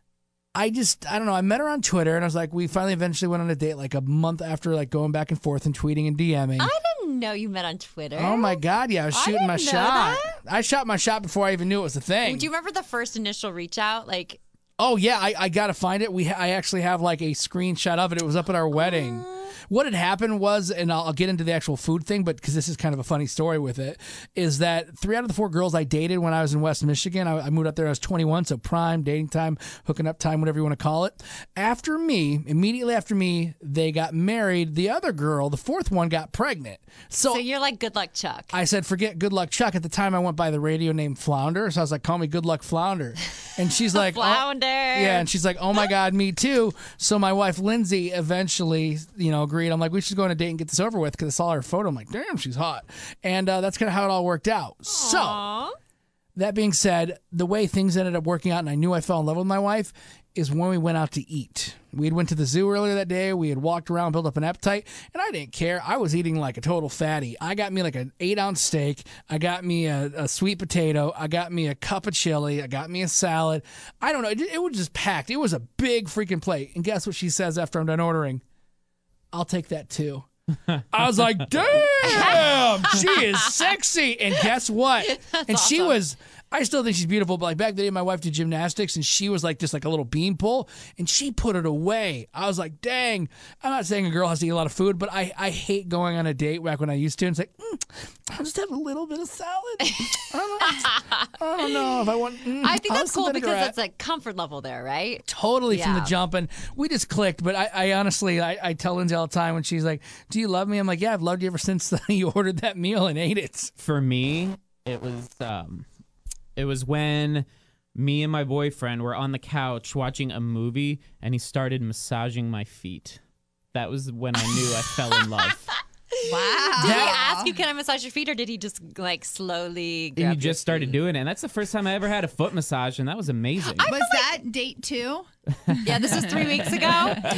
I don't know. I met her on Twitter, and I was like, we finally eventually went on a date like a month after like going back and forth and tweeting and DMing. I didn't know you met on Twitter. Oh my God, yeah. I was shooting my shot. that. I shot my shot before I even knew it was a thing. Do you remember the first initial reach out? Like, oh yeah, I got to find it. I actually have like a screenshot of it. It was up at our wedding. What had happened was, and I'll get into the actual food thing, but because this is kind of a funny story with it, is that 3 out of the 4 girls I dated when I was in West Michigan, I moved up there when I was 21, so prime, dating time, hooking up time, whatever you want to call it. Immediately after me, they got married. The other girl, the 4th one, got pregnant. so you're like, good luck, Chuck. I said, forget Good Luck Chuck. At the time, I went by the radio name Flounder, so I was like, call me Good Luck Flounder. And she's like, Flounder. Yeah, and she's like, oh my God, me too. So my wife, Lindsay, eventually, agreed. I'm like, we should go on a date and get this over with, because I saw her photo. I'm like, damn, she's hot. And that's kind of how it all worked out. Aww. So that being said, the way things ended up working out, and I knew I fell in love with my wife, is when we went out to eat. We had went to the zoo earlier that day. We had walked around, built up an appetite, and I didn't care. I was eating like a total fatty. I got me like an 8-ounce steak. I got me a sweet potato. I got me a cup of chili. I got me a salad. I don't know. It was just packed. It was a big freaking plate. And guess what she says after I'm done ordering? I'll take that too. I was like, damn, she is sexy. And guess what? She was, I still think she's beautiful, but like back then my wife did gymnastics, and she was like just like a little beanpole, and she put it away. I was like, dang. I'm not saying a girl has to eat a lot of food, but I hate going on a date back when I used to. And it's like, I'll just have a little bit of salad. I don't know if I want. I think that's cool because vinaigrette. that's like comfort level there, right? Totally from the Yeah. jump, and we just clicked. But I honestly, I tell Lindsay all the time when she's like, do you love me? I'm like, yeah, I've loved you ever since you ordered that meal and ate it. For me, it was when me and my boyfriend were on the couch watching a movie, and he started massaging my feet. That was when I knew I fell in love. Wow. Did he ask you, can I massage your feet, or did he just like slowly grab He just started doing it, and that's the first time I ever had a foot massage, and that was amazing. Was that date 2? Yeah, this was 3 weeks ago.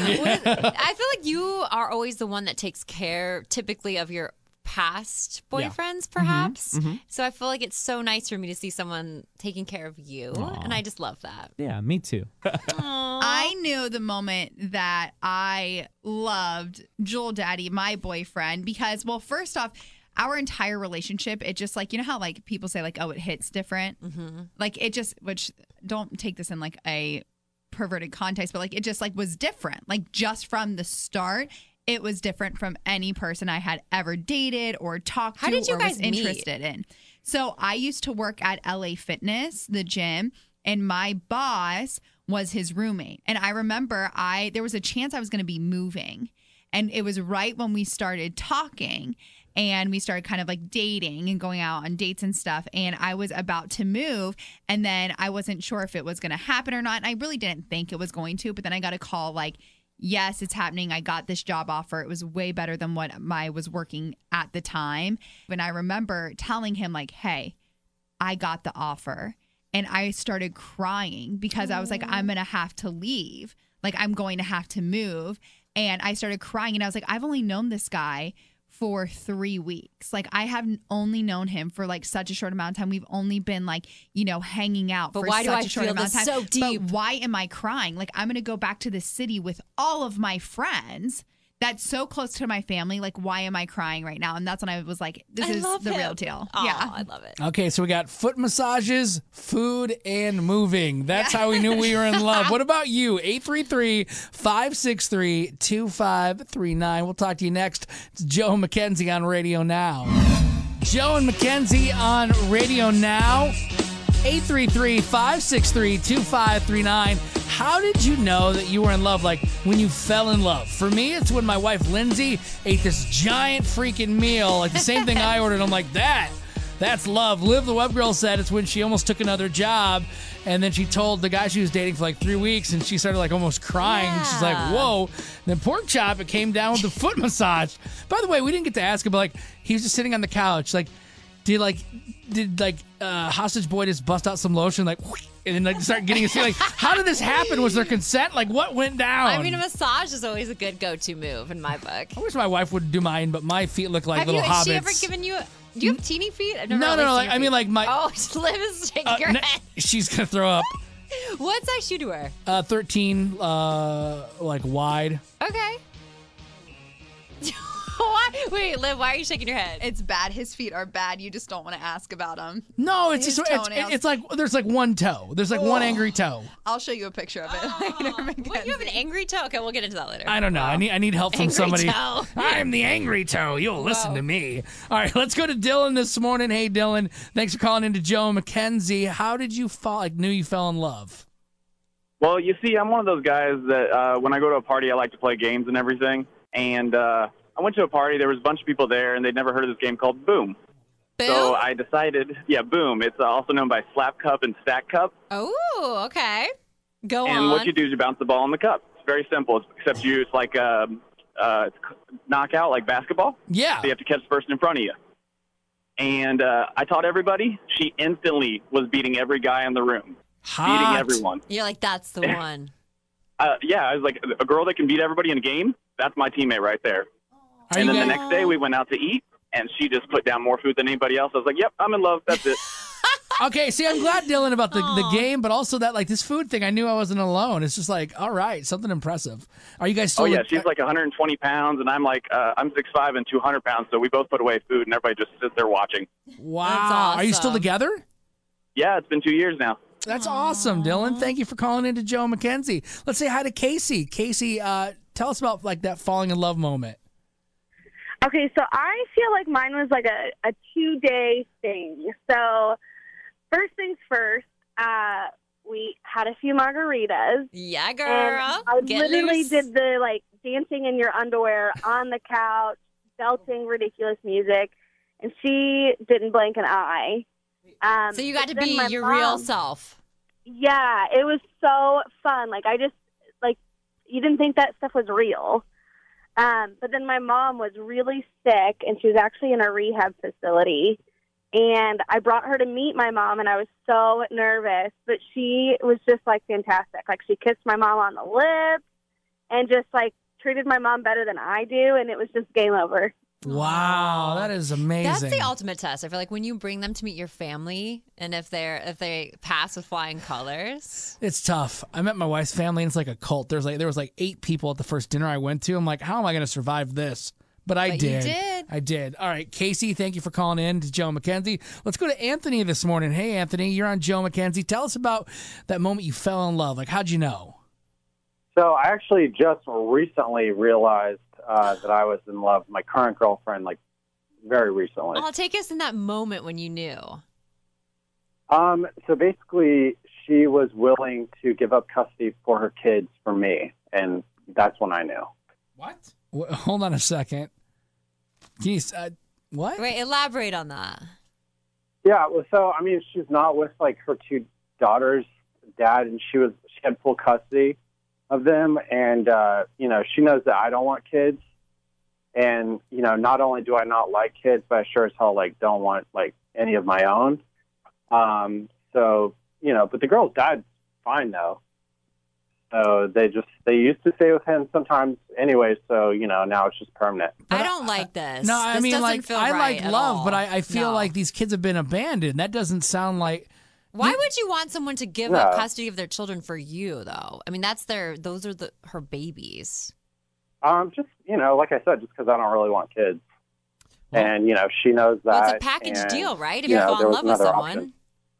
I feel like you are always the one that takes care typically of your past boyfriends, perhaps. Mhm. So I feel like it's so nice for me to see someone taking care of you, and I just love that. Yeah, me too. I knew the moment that I loved Jewel Daddy, my boyfriend, because, well, first off, our entire relationship, it just like, you know how like people say like, oh, it hits different? Mm-hmm. Like it just, which don't take this in like a perverted context, but like it just like was different. Like just from the start, it was different from any person I had ever dated or talked to How did you or guys was meet? interested in. So I used to work at LA Fitness, the gym, and my boss was his roommate. And I remember there was a chance I was going to be moving, and it was right when we started talking and we started kind of like dating and going out on dates and stuff. And I was about to move, and then I wasn't sure if it was going to happen or not. And I really didn't think it was going to, but then I got a call like, yes, it's happening. I got this job offer. It was way better than what I was working at the time. And I remember telling him like, hey, I got the offer. And I started crying because I was like, I'm going to have to leave. Like, I'm going to have to move. And I started crying, and I was like, I've only known this guy for 3 weeks. Like, I have only known him for like such a short amount of time. We've only been like, hanging out for why do such I a short feel amount of this time. so deep? But why am I crying? Like, I'm going to go back to the city with all of my friends. That's so close to my family. Like, why am I crying right now? And that's when I was like, this is the real deal. Yeah, I love it. Okay, so we got foot massages, food, and moving. That's how we knew we were in love. What about you? 833-563-2539. We'll talk to you next. It's Joe and Mackenzie on Radio Now. Joe and Mackenzie on Radio Now. 833-563-2539. How did you know that you were in love? Like when you fell in love? For me, it's when my wife Lindsay ate this giant freaking meal, like the same thing I ordered. I'm like, That's love. Liv the Web Girl said it's when she almost took another job, and then she told the guy she was dating for like 3 weeks, and she started like almost crying. Yeah. She's like, whoa. And then Pork Chop, it came down with the foot massage. By the way, we didn't get to ask him, but like he was just sitting on the couch. Like, did Hostage Boy just bust out some lotion, like, and then like start getting his feet? Like, how did this happen? Was there consent? Like, what went down? I mean, a massage is always a good go-to move in my book. I wish my wife would do mine, but my feet look like little hobbits. Has she ever given you? Do you have teeny feet? I've never No. seen Like, your I mean, feet. like my. Oh, Liv is shaking her head. She's gonna throw up. What size shoe do you wear? 13, like wide. Okay. Why? Wait, Liv, why are you shaking your head? It's bad. His feet are bad. You just don't want to ask about them. No, it's His just toenails. it's like there's like one toe. There's like one angry toe. I'll show you a picture of it later. What, you have an angry toe? Okay, we'll get into that later. I don't know. I need help from Angry somebody. toe. I'm the angry toe. You'll listen to me. All right, let's go to Dylan this morning. Hey, Dylan, thanks for calling into Joe McKenzie. How did you knew you fell in love? Well, you see, I'm one of those guys that when I go to a party, I like to play games and everything. And I went to a party. There was a bunch of people there, and they'd never heard of this game called Boom. So I decided, Boom. It's also known by Slap Cup and Stack Cup. Oh, okay. Go and on. what you do is you bounce the ball in the cup. It's very simple, except it's like it's knockout, like basketball. Yeah. So you have to catch the person in front of you. And I taught everybody. She instantly was beating every guy in the room. Beating everyone. You're like, that's the one. I was like, a girl that can beat everybody in a game, that's my teammate right there. And then the next day we went out to eat, and she just put down more food than anybody else. I was like, yep, I'm in love. That's it. Okay, see, I'm glad, Dylan, about the game, but also that, like, this food thing, I knew I wasn't alone. It's just like, all right, something impressive. Are you guys still... Oh, yeah, she's like 120 pounds, and I'm like, I'm 6'5" and 200 pounds, so we both put away food, and everybody just sits there watching. Wow. That's awesome. Are you still together? Yeah, it's been 2 years now. That's awesome, Dylan. Thank you for calling into Joe McKenzie. Let's say hi to Casey. Casey, tell us about, like, that falling in love moment. Okay, so I feel like mine was like a 2-day thing. So first things first, we had a few margaritas. Yeah, girl. And I Get literally loose. did the like dancing in your underwear on the couch, belting ridiculous music, and she didn't blink an eye. So you got to then be my your mom- real self. Yeah, it was so fun. Like I just like you didn't think that stuff was real. But then my mom was really sick, and she was actually in a rehab facility. And I brought her to meet my mom, and I was so nervous. But she was just, like, fantastic. Like, she kissed my mom on the lips and just, like, treated my mom better than I do, and it was just game over. Wow, that is amazing. That's the ultimate test. I feel like when you bring them to meet your family, and if they pass with flying colors, It's tough. I met my wife's family, and it's like a cult. There was like 8 people at the first dinner I went to. I'm like, how am I going to survive this? But I But you did. did. I did. All right, Casey, thank you for calling in to Joe McKenzie. Let's go to Anthony this morning. Hey, Anthony, you're on Joe McKenzie. Tell us about that moment you fell in love. Like, how'd you know? So I actually just recently realized that I was in love with my current girlfriend, like very recently. I'll take us in that moment when you knew. So basically, she was willing to give up custody for her kids for me, and that's when I knew. What? Hold on a second. Can you, what? Wait, elaborate on that. Yeah, well, so I mean, she's not with like her 2 daughters' dad, and she had full custody of them, and you know, she knows that I don't want kids, and you know, not only do I not like kids, but I sure as hell like don't want like any of my own. So you know, but the girl's dad's fine though. So they used to stay with him sometimes anyway. So you know, now it's just permanent. I don't like this. No, I This mean, doesn't like, feel I right like at love, all. but I feel No. like these kids have been abandoned. That doesn't sound like... Why would you want someone to give up No. custody of their children for you, though? I mean, those are her babies. Just you know, like I said, just because I don't really want kids, and you know, she knows that. Well, it's a package and, deal, right? If you you know, fall there in was love with another someone.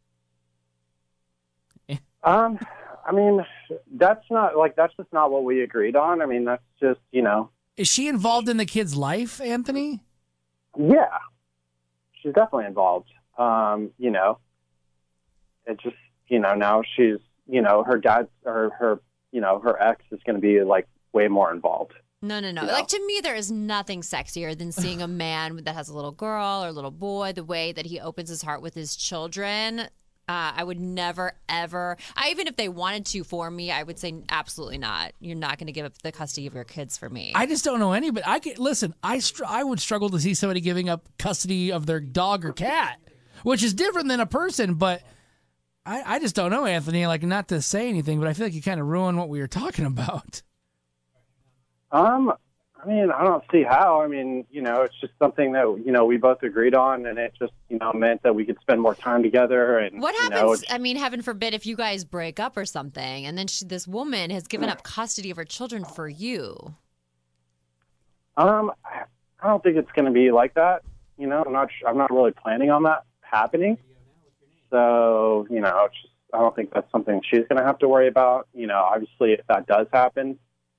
option. I mean, that's just not what we agreed on. I mean, that's just, you know. Is she involved in the kid's life, Anthony? Yeah, she's definitely involved. You know, it just, you know, now she's, you know, her dad's or her, you know, her ex is going to be like way more involved. No. You know? Like, to me, there is nothing sexier than seeing a man that has a little girl or a little boy, the way that he opens his heart with his children. I would never, ever, even if they wanted to for me, I would say absolutely not. You're not going to give up the custody of your kids for me. I just don't know anybody. I would struggle to see somebody giving up custody of their dog or cat, which is different than a person, but I just don't know, Anthony. Like, not to say anything, but I feel like you kind of ruined what we were talking about. I mean, I don't see how. I mean, it's just something that, we both agreed on, and it just, meant that we could spend more time together. And what happens, heaven forbid, if you guys break up or something, and then this woman has given up custody of her children for you? I don't think it's going to be like that. I'm not really planning on that happening. So, it's just, I don't think that's something she's going to have to worry about. Obviously, if that does happen,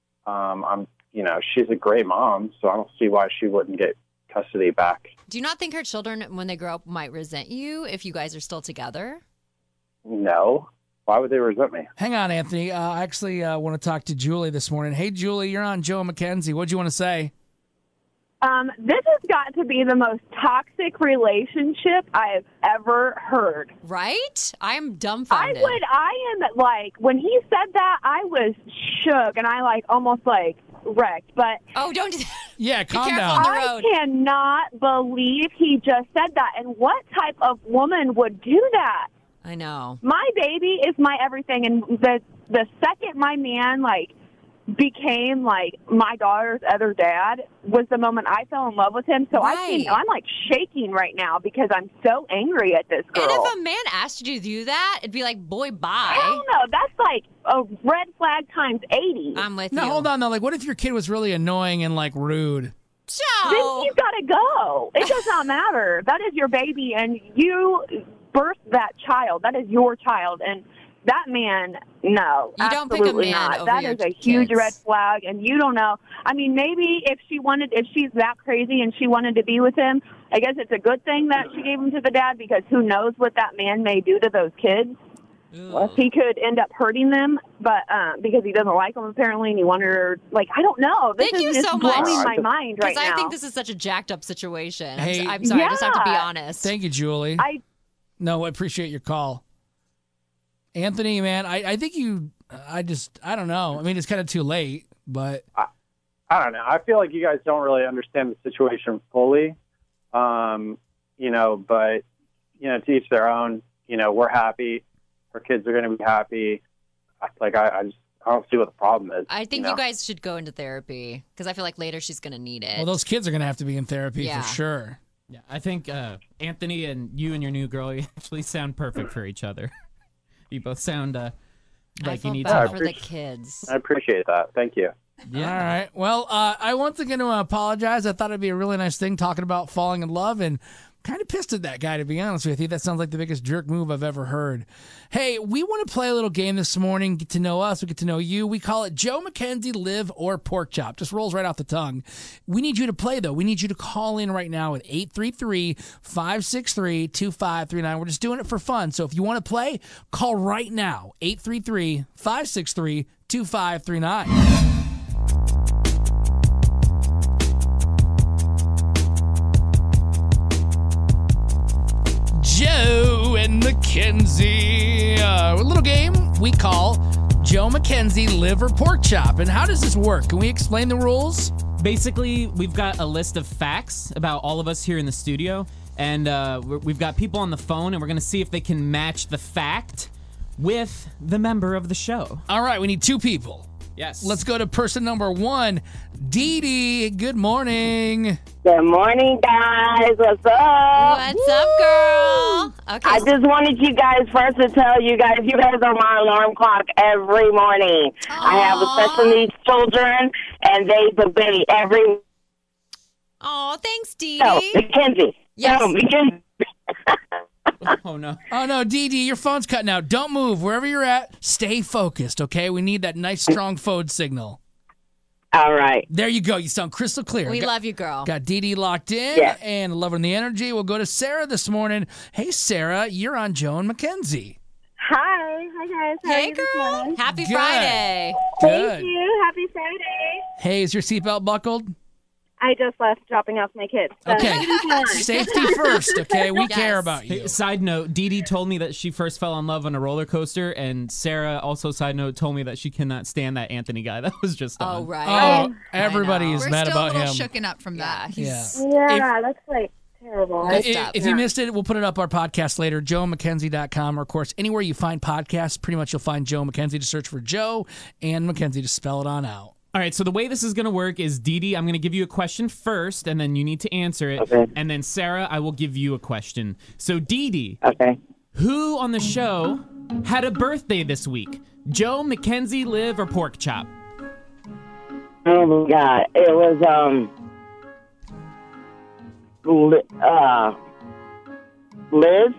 she's a great mom, so I don't see why she wouldn't get custody back. Do you not think her children, when they grow up, might resent you if you guys are still together? No. Why would they resent me? Hang on, Anthony. I actually want to talk to Julie this morning. Hey, Julie, you're on Joe and Mackenzie. What do you want to say? This has got to be the most toxic relationship I have ever heard. Right? I am dumbfounded. When he said that, I was shook, and I almost wrecked. But don't do that. Yeah, calm down. On the I cannot believe he just said that. And what type of woman would do that? I know. My baby is my everything, and the second my man became my daughter's other dad was the moment I fell in love with him. So I'm shaking right now because I'm so angry at this girl. And if a man asked you to do that, it'd be like, boy, bye. Hell no, that's a red flag times 80. I'm with you. No, hold on though. What if your kid was really annoying and rude? Then you've got to go. It does not matter. That is your baby, and you birthed that child. That is your child, and that man, no, you don't pick a man not. over That your is a huge kids. red flag, and you don't know. I mean, maybe if she's that crazy and she wanted to be with him, I guess it's a good thing that she gave him to the dad, because who knows what that man may do to those kids. He could end up hurting them, but because he doesn't like them apparently, and he wanted her. I don't know. This Thank you is just so much. blowing my mind right now. Because I think this is such a jacked up situation. Hey, I'm sorry. I just have to be honest. Thank you, Julie. I appreciate your call. Anthony, man, I think I don't know. I mean, it's kind of too late, but I don't know. I feel like you guys don't really understand the situation fully. But, to each their own. We're happy. Our kids are going to be happy. I don't see what the problem is. I think you guys should go into therapy, because I feel like later she's going to need it. Well, those kids are going to have to be in therapy for sure. Yeah, I think Anthony and you and your new girl actually sound perfect for each other. You both sound like you need bad some for the kids. I appreciate that. Thank you. Yeah. All right. Well, I once again want to apologize. I thought it'd be a really nice thing talking about falling in love, and kind of pissed at that guy, to be honest with you. That sounds like the biggest jerk move I've ever heard. Hey, we want to play a little game this morning, get to know us, we get to know you. We call it Joe Mackenzie Live or Pork Chop. Just rolls right off the tongue. We need you to play, though. We need you to call in right now with 833-563-2539. We're just doing it for fun. So if you want to play, call right now, 833-563-2539. Joe and Mackenzie. A little game we call Joe Mackenzie Live or Pork Chop. And how does this work? Can we explain the rules? Basically, we've got a list of facts about all of us here in the studio, and we've got people on the phone, and we're going to see if they can match the fact with the member of the show. All right, we need two people. Yes. Let's go to person number one. Dee Dee, good morning. Good morning, guys. What's up? What's up, girl? Okay. I just wanted you guys first to tell you guys are my alarm clock every morning. Aww. I have special needs children, and they debate every. Oh, thanks, Dee No, Dee. Mackenzie. Yes. No, Mackenzie. Oh, no. Oh, no, Dee Dee, your phone's cutting out. Don't move. Wherever you're at, stay focused, okay? We need that nice, strong phone signal. All right. There you go. You sound crystal clear. We love you, girl. Got Dee Dee locked in, Yes. and loving the energy. We'll go to Sarah this morning. Hey, Sarah, you're on Joe and Mackenzie. Hi guys. How are Hey, you this girl. morning? Happy Good. Friday. Good. Thank you. Happy Friday. Hey, is your seatbelt buckled? I just left dropping off my kids. So Okay. Safety first, okay? We care about you. Hey, side note, Dee Dee told me that she first fell in love on a roller coaster, and Sarah, also side note, told me that she cannot stand that Anthony guy that was just on. Oh, right. Oh, everybody is We're mad still about a little him. shooken up from that. Yeah. Yeah, that's like terrible. If you missed it, we'll put it up our podcast later, joemckenzie.com, or of course, anywhere you find podcasts, pretty much you'll find Joe McKenzie. To search for Joe and McKenzie to spell it on out. All right, so the way this is going to work is, Dee Dee, I'm going to give you a question first, and then you need to answer it. Okay. And then, Sarah, I will give you a question. So, Dee Dee, Okay. who on the show had a birthday this week? Joe, Mackenzie, Liv, or Pork Chop? Oh my God! It was Liz.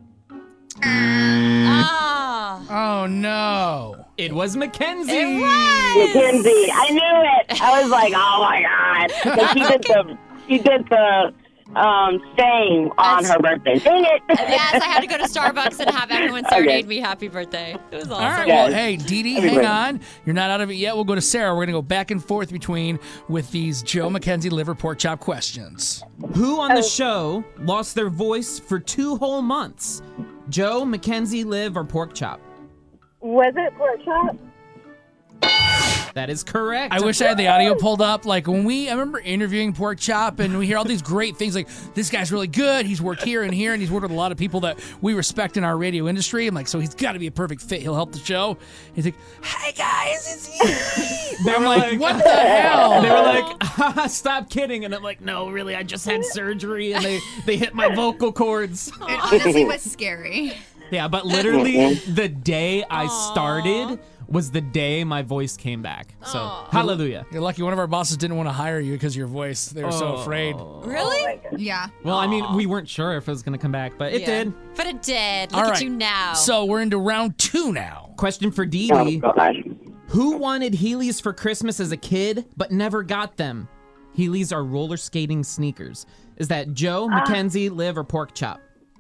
Oh, no. It was Mackenzie. It was. Mackenzie. I knew it. I was like, oh my God. 'Cause she did the saying on her birthday. Dang it. Yes, I had to go to Starbucks and have everyone serenade me happy birthday. It was awesome. All right, well, hey, Dee Dee, hang on. You're not out of it yet. We'll go to Sarah. We're going to go back and forth with these Joe McKenzie liver pork chop questions. Who on the show lost their voice for 2 whole months? Joe, Mackenzie, Liv, or Pork Chop? Was it pork chop? That is correct. I wish I had the audio pulled up. Like I remember interviewing Pork Chop, and we hear all these great things like, this guy's really good. He's worked here and here, and he's worked with a lot of people that we respect in our radio industry. I'm like, so he's got to be a perfect fit. He'll help the show. He's like, hey guys, it's me. I'm like, what the hell? They were like, haha, stop kidding. And I'm like, no, really, I just had surgery, and they hit my vocal cords. It honestly was scary. Yeah, but literally the day I started was the day my voice came back. So, hallelujah. You're lucky one of our bosses didn't want to hire you because of your voice. They were so afraid. Really? Yeah. Well, I mean, we weren't sure if it was going to come back, but it did. But it did. All Look right. at you now. So we're into round 2 now. Question for Dee Oh, Dee. God. Who wanted Heelys for Christmas as a kid but never got them? Heelys are roller skating sneakers. Is that Joe, Mackenzie, Liv, or Pork Chop?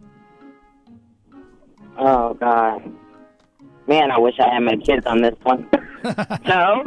Oh, God. Man, I wish I had my kids on this one. So?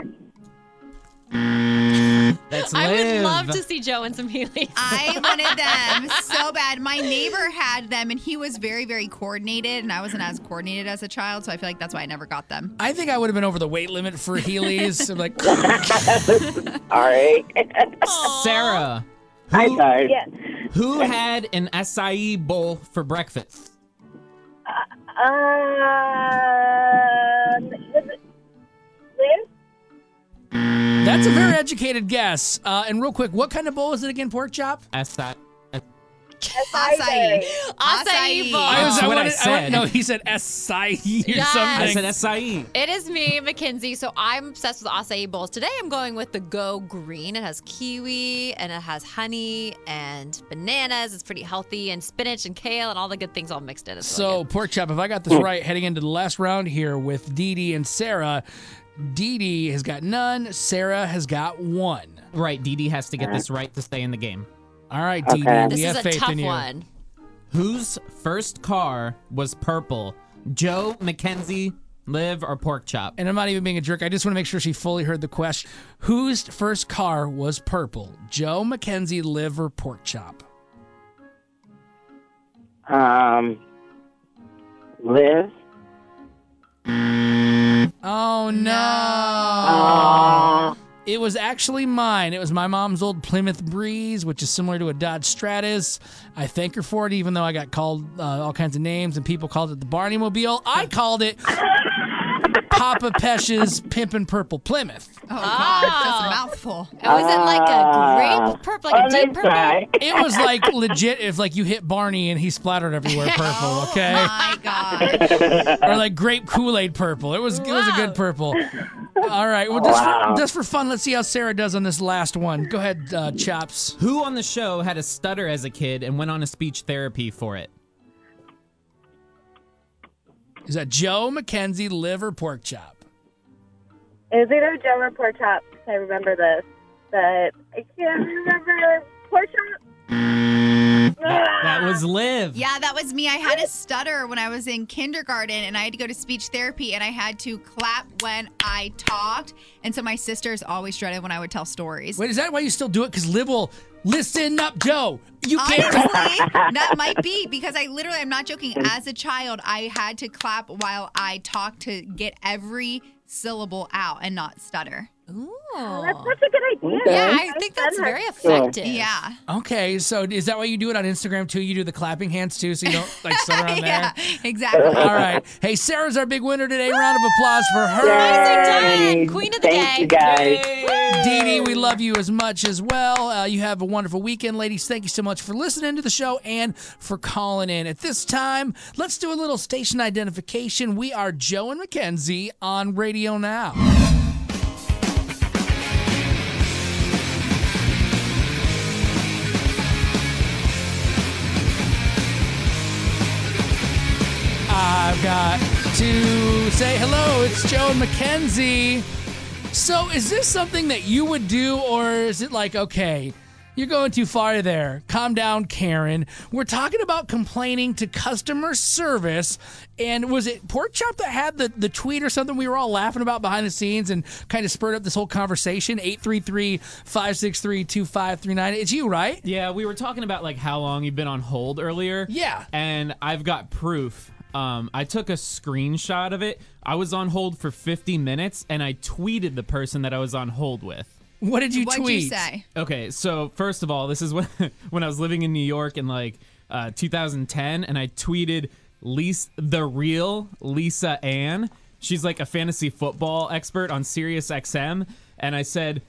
That's I Liv. would love to see Joe in some Heelys. I wanted them so bad. My neighbor had them, and he was very, very coordinated, and I wasn't as coordinated as a child, so I feel like that's why I never got them. I think I would have been over the weight limit for Heelys. I'm like, All right. Sarah. Hi, guys. Yes. Who had an acai bowl for breakfast? Was it Liz? that's a very educated guess. And real quick, what kind of bowl is it again, Pork Chop? Acai. Acai. Acai bowl. I said. No, he said acai or Yes. something. I said acai. It is me, Mackenzie. So I'm obsessed with acai bowls. Today I'm going with the Go Green. It has kiwi and it has honey and bananas. It's pretty healthy, and spinach and kale and all the good things all mixed in. It's really So, Pork Chop, if I got this right, heading into the last round here with Dee Dee and Sarah, Dee Dee has got none, Sarah has got 1. Right, Dee Dee has to get this right to stay in the game. All right, Dee Dee, Okay. we This have is a faith tough in you. one. Whose first car was purple? Joe, Mackenzie, Liv, or Pork Chop? And I'm not even being a jerk. I just want to make sure she fully heard the question. Whose first car was purple? Joe, Mackenzie, Liv, or Pork Chop? Liz. Oh, no. Aw. It was actually mine. It was my mom's old Plymouth Breeze, which is similar to a Dodge Stratus. I thank her for it, even though I got called all kinds of names and people called it the Barney Mobile. I called it Papa Pesch's Pimpin' Purple Plymouth. Oh, God. That's a mouthful. Was it like a grape purple, like a deep purple? It was like legit if like you hit Barney and he splattered everywhere purple, okay? My God. Or like grape Kool-Aid purple. It was a good purple. All right. Well, just for fun, let's see how Sarah does on this last one. Go ahead, Chops. Who on the show had a stutter as a kid and went on a speech therapy for it? Is that Joe, Mackenzie, Liv, or Pork Chop? It was either Joe or pork chop. I remember this, but I can't remember pork chop. That was Liv. Yeah, that was me. I had a stutter when I was in kindergarten, and I had to go to speech therapy, and I had to clap when I talked. And so my sisters always dreaded when I would tell stories. Wait, is that why you still do it? Because Liv will listen up, Joe. You can't. Honestly, that might be because I'm not joking. As a child, I had to clap while I talked to get every syllable out and not stutter. Ooh. That's such a good idea. Yeah, I think that's very effective. Yeah. Okay, so is that why you do it on Instagram too? You do the clapping hands too, so you don't like stutter on there? Yeah, exactly. All right. Hey, Sarah's our big winner today. Round of applause for her. Nicely done. Queen of the Thank day. you, guys. Dee Dee, we love you as much as well. You have a wonderful weekend, ladies. Thank you so much for listening to the show and for calling in. At this time, let's do a little station identification. We are Joe and Mackenzie on Radio Now. I've got to say hello. It's Joe and Mackenzie. So is this something that you would do, or is it like, okay, you're going too far there. Calm down, Karen. We're talking about complaining to customer service. And was it Pork Chop that had the tweet or something we were all laughing about behind the scenes and kind of spurred up this whole conversation? 833-563-2539. It's you, right? Yeah, we were talking about like how long you've been on hold earlier. Yeah. And I've got proof. I took a screenshot of it. I was on hold for 50 minutes, and I tweeted the person that I was on hold with. What did you tweet? What'd you say? Okay, so first of all, this is when I was living in New York in like 2010, and I tweeted the real Lisa Ann. She's like a fantasy football expert on Sirius XM, and I said,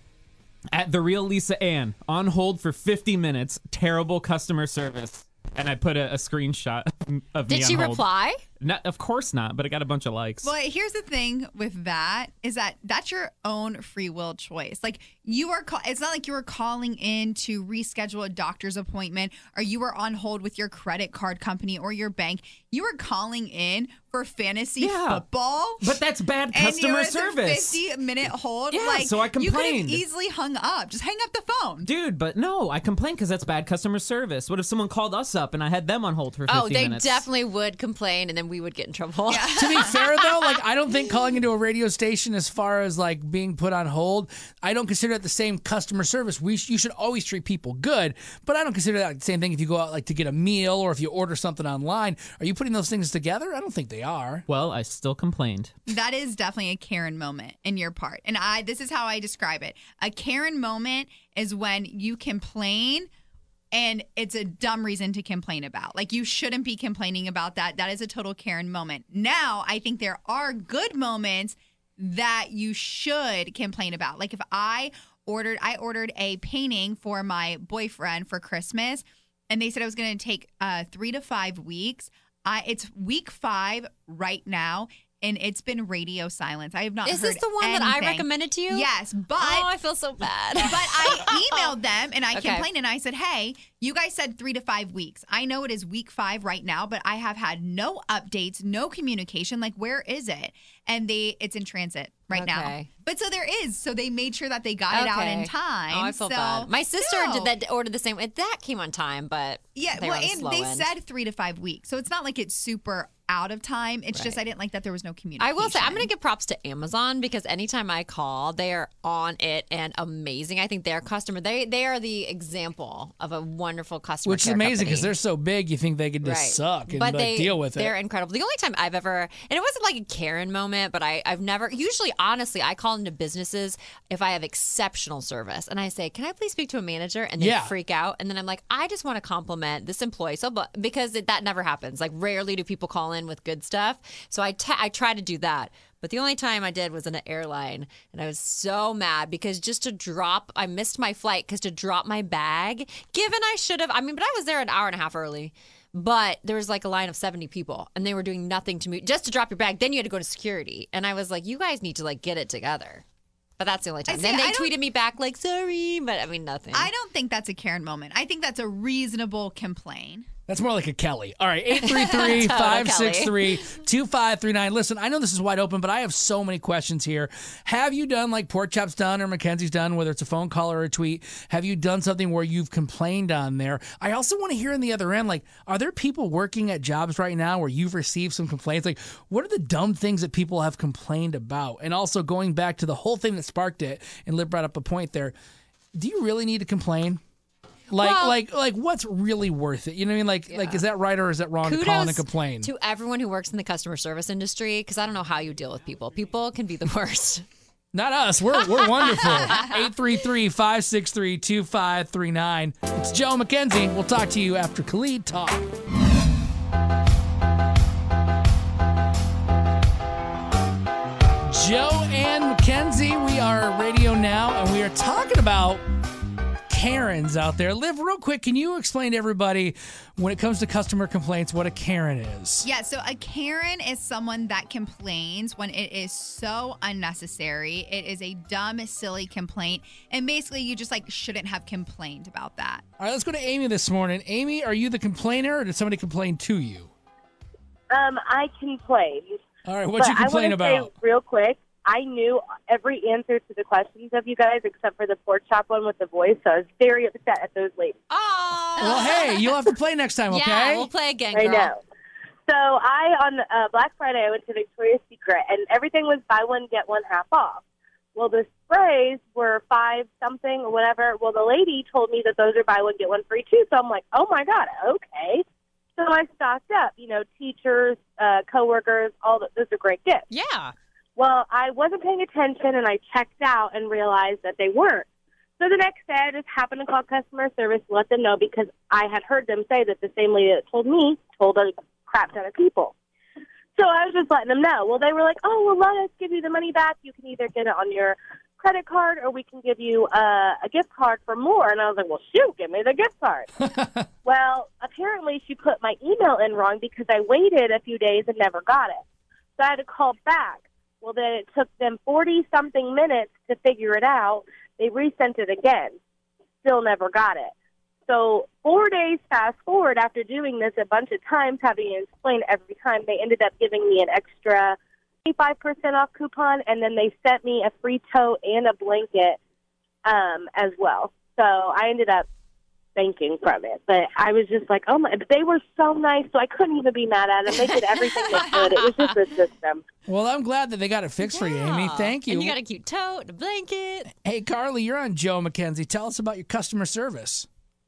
at the real Lisa Ann, on hold for 50 minutes, terrible customer service. And I put a screenshot of me Did on she hold. reply? No, of course not, but I got a bunch of likes. Well, here's the thing with that is that that's your own free will choice. Like you are, it's not like you were calling in to reschedule a doctor's appointment or you were on hold with your credit card company or your bank. You were calling in for fantasy football. But that's bad customer service. And you're at the 50-minute hold. Yeah, like, so I you could have complained. easily hung up. Just hang up the phone. Dude, but no, I complained because that's bad customer service. What if someone called us up and I had them on hold for 50 minutes? They definitely would complain, and then we would get in trouble. To be fair, though, like I don't think calling into a radio station as far as like being put on hold, I don't consider it the same customer service. You should always treat people good, but I don't consider that the same thing if you go out like to get a meal or if you order something online. Are you putting those things together? I don't think they are. Well, I still complained. That is definitely a Karen moment in your part. And this is how I describe it. A Karen moment is when you complain and it's a dumb reason to complain about. Like, you shouldn't be complaining about that. That is a total Karen moment. Now, I think there are good moments that you should complain about. Like, if I ordered a painting for my boyfriend for Christmas, and they said it was going to take 3 to 5 weeks. It's week 5 right now, and it's been radio silence. I have not Is heard this the one that I recommended to you? Yes, but I feel so bad. But I emailed them and I Okay. complained and I said, hey, you guys said 3 to 5 weeks. I know it is week 5 right now, but I have had no updates, no communication. Like, where is it? And it's in transit right now. Okay. But so there is. So they made sure that they got it out in time. Oh, I feel so, bad. My sister no. ordered the same. That came on time, but Yeah, they were well, on the and slow they end. said 3 to 5 weeks. So it's not like it's super out of time. It's just I didn't like that there was no communication. I will say I'm going to give props to Amazon because anytime I call, they are on it and amazing. I think their customer they are the example of a wonderful customer Which is care amazing because company. they're so big, you think they could just suck and But like, deal with it. They're incredible. The only time I've ever, and it wasn't like a Karen moment, but I've never, usually, honestly, I call into businesses if I have exceptional service and I say, can I please speak to a manager? And they freak out. And then I'm like, I just want to compliment this employee. So, but because that never happens. Like, rarely do people call in with good stuff. So I try to do that. But the only time I did was in an airline, and I was so mad because I missed my flight because to drop my bag, given I should have, but I was there an hour and a half early. But there was like a line of 70 people, and they were doing nothing to me just to drop your bag. Then you had to go to security, and I was like, you guys need to like get it together. But that's the only time. Then they tweeted me back like, sorry, but nothing. I don't think that's a Karen moment. I think that's a reasonable complaint. That's more like a Kelly. All right, 833-563-2539. Listen, I know this is wide open, but I have so many questions here. Have you done like Pork Chop's done or Mackenzie's done, whether it's a phone call or a tweet? Have you done something where you've complained on there? I also want to hear on the other end, like, are there people working at jobs right now where you've received some complaints? Like, what are the dumb things that people have complained about? And also going back to the whole thing that sparked it, and Liv brought up a point there. Do you really need to complain? Like, what's really worth it? You know what I mean? Like, is that right or is that wrong to call in and complain? To everyone who works in the customer service industry, because I don't know how you deal with people. People can be the worst. Not us. We're wonderful. 833-563-2539. It's Joe Mackenzie. We'll talk to you after Khalid Talk. Joe and Mackenzie, we are Radio Now, and we are talking about Karens out there. Liv, real quick, can you explain to everybody when it comes to customer complaints what a Karen is? Yeah, so a Karen is someone that complains when it is so unnecessary. It is a dumb, silly complaint. And basically, you just shouldn't have complained about that. All right, let's go to Amy this morning. Amy, are you the complainer or did somebody complain to you? I complained. All right, what'd you complain about? Say real quick, I knew every answer to the questions of you guys except for the Pork Chop one with the voice, so I was very upset at those ladies. Oh! Well, hey, you'll have to play next time, okay? Yeah, we'll play again, girl. I know. So on Black Friday, I went to Victoria's Secret, and everything was buy one, get one half off. Well, the sprays were $5 something or whatever. Well, the lady told me that those are buy one, get one free too, so I'm like, oh, my God, okay. So I stocked up, teachers, coworkers, those are great gifts. Yeah. Well, I wasn't paying attention, and I checked out and realized that they weren't. So the next day, I just happened to call customer service to let them know because I had heard them say that the same lady that told me told a crap ton of people. So I was just letting them know. Well, they were like, oh, well, let us give you the money back. You can either get it on your credit card or we can give you a gift card for more. And I was like, well, shoot, give me the gift card. Well, apparently she put my email in wrong because I waited a few days and never got it. So I had to call back. Well, then it took them 40-something minutes to figure it out. They resent it again. Still never got it. So 4 days fast forward after doing this a bunch of times, having to explain every time, they ended up giving me an extra 25% off coupon, and then they sent me a free tote and a blanket as well. So I ended up thanking from it. But I was just like, oh my, but they were so nice, so I couldn't even be mad at them. They did everything they could. It was just a system. Well, I'm glad that they got it fixed for you, Amy. Thank you. And you got a cute tote, a blanket. Hey, Carly, you're on Joe Mackenzie. Tell us about your customer service.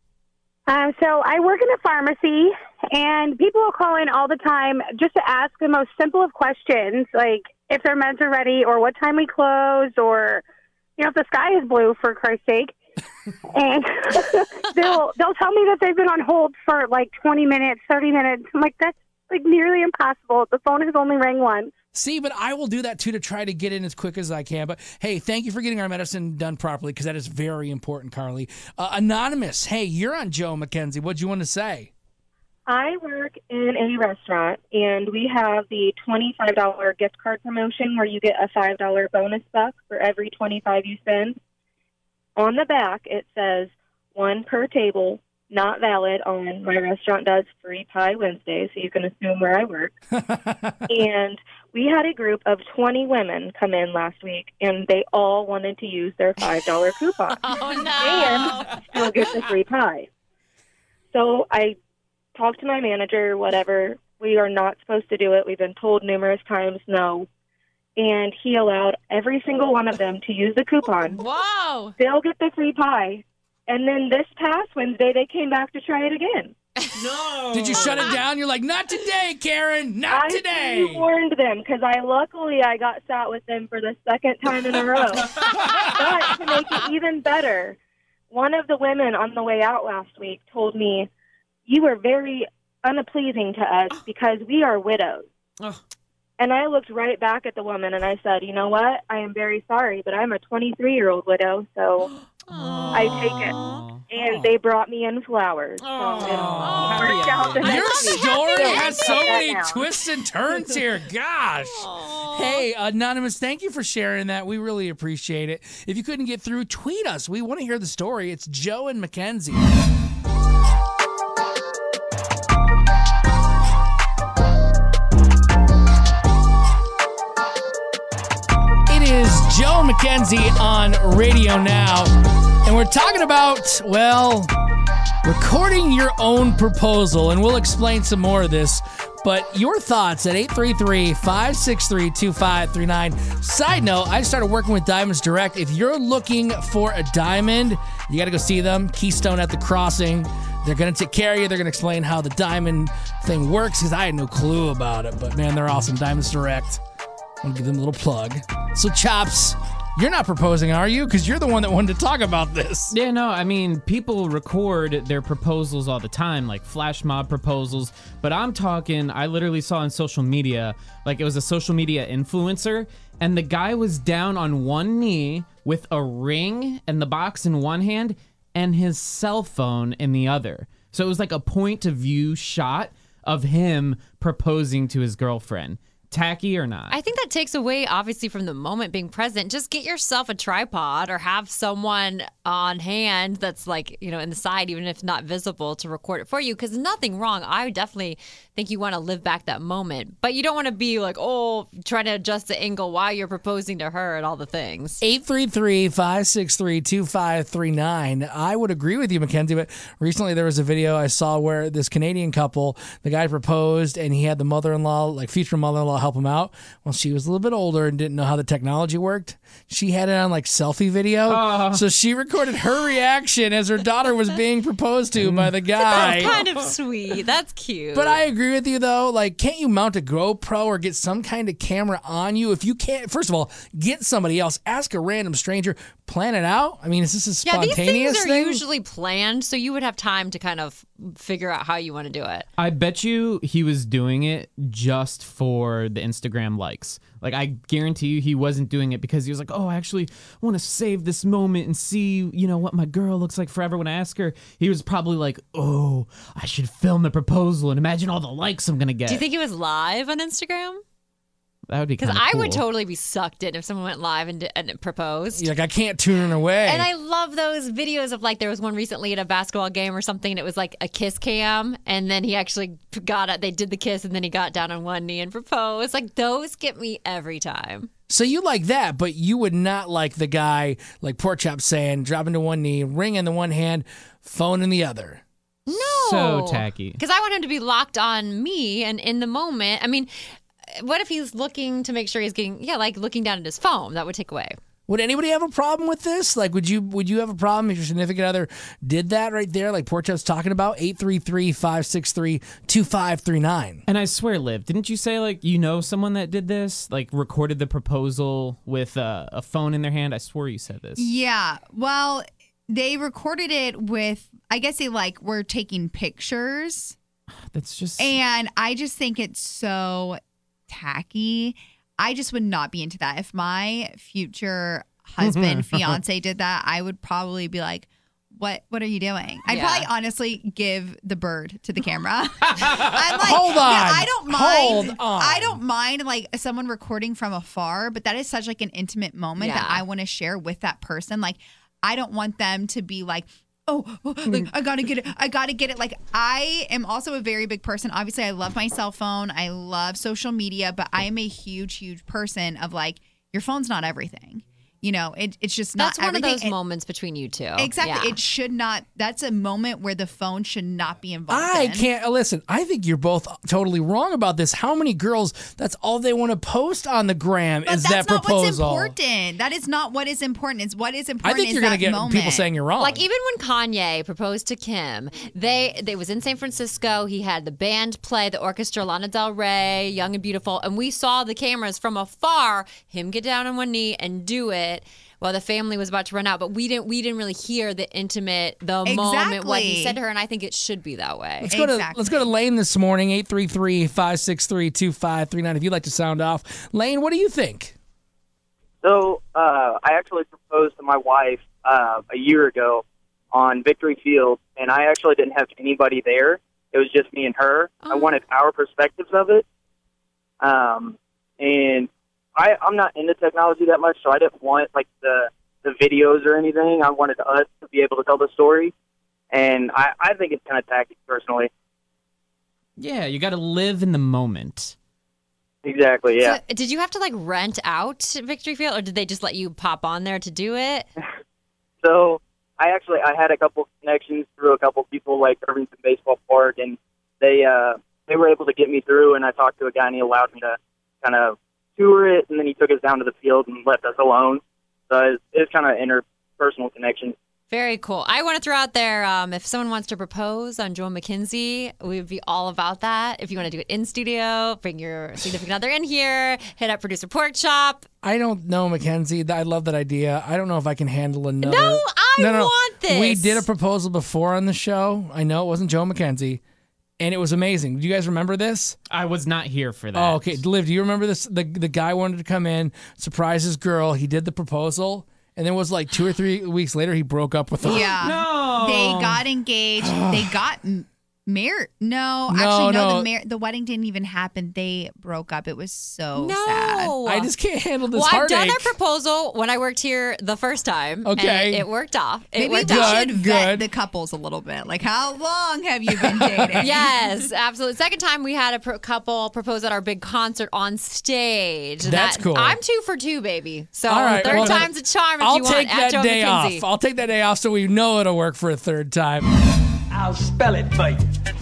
So I work in a pharmacy, and people will call in all the time just to ask the most simple of questions, like if their meds are ready or what time we close or, if the sky is blue, for Christ's sake. And they'll tell me that they've been on hold for 20 minutes, 30 minutes. I'm like, that's nearly impossible. The phone has only rang once. See, but I will do that too to try to get in as quick as I can. But hey, thank you for getting our medicine done properly because that is very important, Carly. Anonymous, hey, you're on Joe Mackenzie. What'd you want to say? I work in a restaurant, and we have the $25 gift card promotion where you get a $5 bonus buck for every $25 you spend. On the back, it says 1 per table, not valid on my restaurant does free pie Wednesday, so you can assume where I work. And we had a group of 20 women come in last week, and they all wanted to use their $5 coupon. Oh, no. And still get the free pie. So I talked to my manager, whatever. We are not supposed to do it. We've been told numerous times no. And he allowed every single one of them to use the coupon. Whoa! They'll get the free pie. And then this past Wednesday, they came back to try it again. No! Did you shut it down? You're like, not today, Karen, not today. I warned them because luckily I got sat with them for the second time in a row. But to make it even better, one of the women on the way out last week told me, you were very unpleasing to us because we are widows. And I looked right back at the woman and I said, you know what? I am very sorry, but I'm a 23-year-old widow, so I take it. And they brought me in flowers. So your story has so many twists and turns here. Gosh. Hey, Anonymous, thank you for sharing that. We really appreciate it. If you couldn't get through, tweet us. We want to hear the story. It's Joe and Mackenzie. McKenzie on Radio Now. And we're talking about, well, recording your own proposal. And we'll explain some more of this. But your thoughts at 833-563-2539. Side note, I started working with Diamonds Direct. If you're looking for a diamond, you got to go see them. Keystone at the Crossing. They're going to take care of you. They're going to explain how the diamond thing works because I had no clue about it. But, man, they're awesome. Diamonds Direct. I'm going to give them a little plug. So, Chops, you're not proposing, are you? Because you're the one that wanted to talk about this. Yeah, no, I mean, people record their proposals all the time, like flash mob proposals. But I'm talking, I literally saw on social media, like it was a social media influencer, and the guy was down on one knee with a ring and the box in one hand and his cell phone in the other. So it was like a point of view shot of him proposing to his girlfriend. Tacky or not? I think that takes away, obviously, from the moment being present. Just get yourself a tripod or have someone on hand that's like, you know, in the side, even if not visible, to record it for you. Because nothing wrong. I definitely think you want to live back that moment. But you don't want to be like, oh, trying to adjust the angle while you're proposing to her and all the things. 833-563-2539. I would agree with you, Mackenzie, but recently there was a video I saw where this Canadian couple, the guy proposed and he had the mother-in-law, like future mother-in-law, help him out. Well, she was a little bit older and didn't know how the technology worked. She had it on like selfie video. So she recorded her reaction as her daughter was being proposed to by the guy. That's kind of sweet. That's cute. But I agree with you though. Like, can't you mount a GoPro or get some kind of camera on you? If you can't, first of all, get somebody else, ask a random stranger, plan it out. I mean, is this a spontaneous thing? Yeah, these things are usually planned, so you would have time to kind of figure out how you want to do it. I bet you he was doing it just for the Instagram likes. Like, I guarantee you he wasn't doing it because he was like, oh, I actually want to save this moment and see, you know, what my girl looks like forever when I ask her. He was probably like, oh, I should film the proposal and imagine all the likes I'm going to get. Do you think he was live on Instagram? That would be kind of cool. Because I would cool. totally be sucked in if someone went live and proposed. You're like, I can't tune it away. And I love those videos of, like, there was one recently at a basketball game or something, and it was like a kiss cam, and then he actually got it. They did the kiss, and then he got down on one knee and proposed. Like, those get me every time. So you like that, but you would not like the guy, like Pork Chop saying, dropping to one knee, ring in the one hand, phone in the other. No. So tacky. Because I want him to be locked on me and in the moment. I mean, what if he's looking to make sure he's getting, like looking down at his phone? That would take away. Would anybody have a problem with this? Like, would you have a problem if your significant other did that right there, like Pork Chop's talking about? 833-563-2539. And I swear, Liv, didn't you say, like, you know someone that did this? Like, recorded the proposal with a phone in their hand? I swore you said this. Yeah. Well, they recorded it with, I guess they, like, were taking pictures. That's just... And I just think it's so tacky. I just would not be into that. If my future husband, fiance did that, I would probably be like, what are you doing? I'd probably honestly give the bird to the camera. I'm like, hold on. I don't mind. Hold on. I don't mind like someone recording from afar, but that is such like an intimate moment that I want to share with that person. Like, I don't want them to be like, like, I gotta get it. Like, I am also a very big person. Obviously, I love my cell phone. I love social media, but I am a huge person of like, your phone's not everything. You know, it's just not everything. That's one of those moments between you two. Exactly. Yeah. It should not. That's a moment where the phone should not be involved in. Listen, I think you're both totally wrong about this. How many girls, that's all they want to post on the gram is that proposal. That's not what's important. That is not what is important. It's what is important. I think you're going to get people saying you're wrong. Like, even when Kanye proposed to Kim, they was in San Francisco. He had the band play, the orchestra, Lana Del Rey, Young and Beautiful, and we saw the cameras from afar, him get down on one knee and do it. Well, the family was about to run out, but we didn't really hear the moment, what he said to her, and I think it should be that way. Let's go to Lane this morning, 833-563-2539, if you'd like to sound off. Lane, what do you think? So I actually proposed to my wife a year ago on Victory Field, and I actually didn't have anybody there. It was just me and her. I wanted our perspectives of it. And I'm not into technology that much, so I didn't want like the videos or anything. I wanted us to be able to tell the story, and I think it's kind of tacky, personally. Yeah, you got to live in the moment. Exactly, yeah. So, did you have to like rent out Victory Field, or did they just let you pop on there to do it? So I had a couple connections through a couple people like Irvington Baseball Park, and they were able to get me through. And I talked to a guy, and he allowed me to kind of tour it, and then he took us down to the field and left us alone. So it's kind of interpersonal connection. Very cool. I want to throw out there, if someone wants to propose on Joe McKenzie, we'd be all about that. If you want to do it in studio, bring your significant other in here, hit up Producer Pork Chop. I don't know, Mackenzie. I love that idea. I don't know if I can handle another. No, I want this. We did a proposal before on the show. I know it wasn't Joe McKenzie, and it was amazing. Do you guys remember this? I was not here for that. Oh, okay. Liv, do you remember this? The guy wanted to come in, surprise his girl. He did the proposal. And then it was like 2 or 3 weeks later, he broke up with her. Yeah. No. They got engaged. They got married. No. The wedding didn't even happen. They broke up. It was so sad. I just can't handle this I've heartache. done a proposal when I worked here the first time. Okay. And it worked off. Maybe we should vet the couples a little bit. Like, how long have you been dating? Yes, absolutely. Second time we had a couple propose at our big concert on stage. That's cool. I'm 2 for 2, baby. So All right, third well, time's a charm if I'll you want. take that Joe day McKenzie. off. I'll take that day off so we know it'll work for a third time. I'll spell it for you.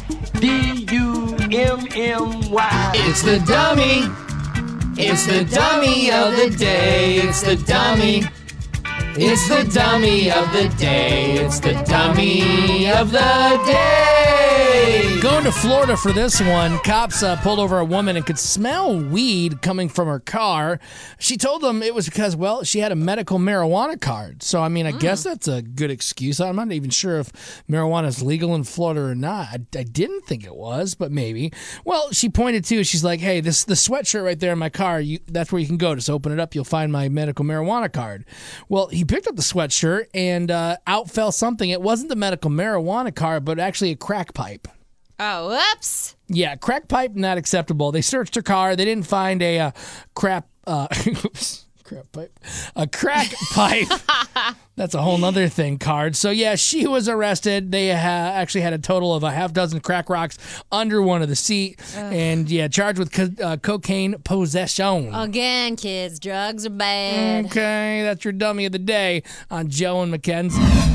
D-U-M-M-Y. It's the dummy. It's the dummy of the day. It's the dummy. It's the dummy of the day. It's the dummy of the day. Going to Florida for this one. Cops pulled over a woman and could smell weed coming from her car. She told them it was because, well, she had a medical marijuana card. So, I mean, I guess that's a good excuse. I'm not even sure if marijuana is legal in Florida or not. I didn't think it was, but maybe. Well, she pointed to, she's like, hey, the sweatshirt right there in my car, that's where you can go. Just open it up. You'll find my medical marijuana card. Well, he picked up the sweatshirt and out fell something. It wasn't the medical marijuana card, but actually a crack pipe. Oh, whoops. Yeah, crack pipe, not acceptable. They searched her car. They didn't find a crack pipe. A crack pipe. That's a whole nother thing card. So, yeah, she was arrested. They actually had a total of a half dozen crack rocks under one of the seat. And, yeah, charged with cocaine possession. Again, kids, drugs are bad. Okay, that's your dummy of the day on Joe and Mackenzie.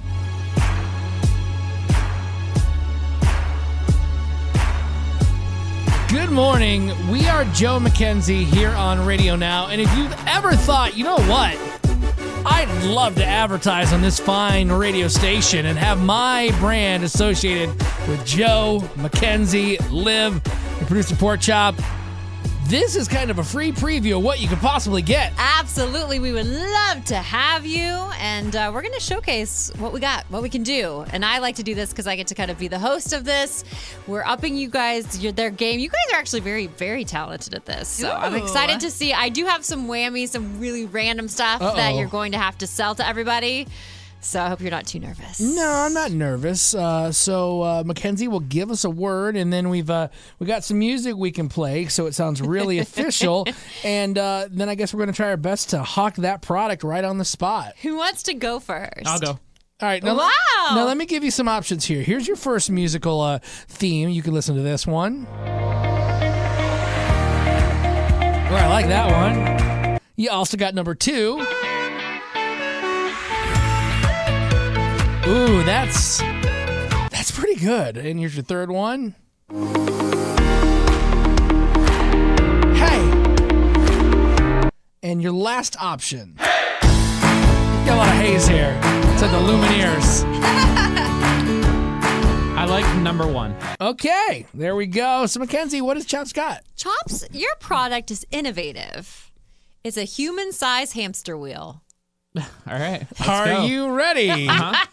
Good morning. We are Joe McKenzie here on Radio Now. And if you've ever thought, you know what? I'd love to advertise on this fine radio station and have my brand associated with Joe, McKenzie, Liv, and Producer Pork Chop. This is kind of a free preview of what you could possibly get. Absolutely. We would love to have you. And we're going to showcase what we got, what we can do. And I like to do this because I get to kind of be the host of this. We're upping you guys, their game. You guys are actually very, very talented at this. So I'm excited to see. I do have some whammies, some really random stuff that you're going to have to sell to everybody. So I hope you're not too nervous. No, I'm not nervous. So Mackenzie will give us a word, and then we got some music we can play, so it sounds really official. And then I guess we're going to try our best to hawk that product right on the spot. Who wants to go first? I'll go. All right. Now, Now let me give you some options here. Here's your first musical theme. You can listen to this one. Oh, I like that one. You also got number 2. Ooh, that's pretty good. And here's your third one. Hey. And your last option. Got a lot of haze here. It's like the Lumineers. I like number 1. Okay, there we go. So, Mackenzie, what has Chops got? Chops, your product is innovative. It's a human-sized hamster wheel. All right. Are you ready?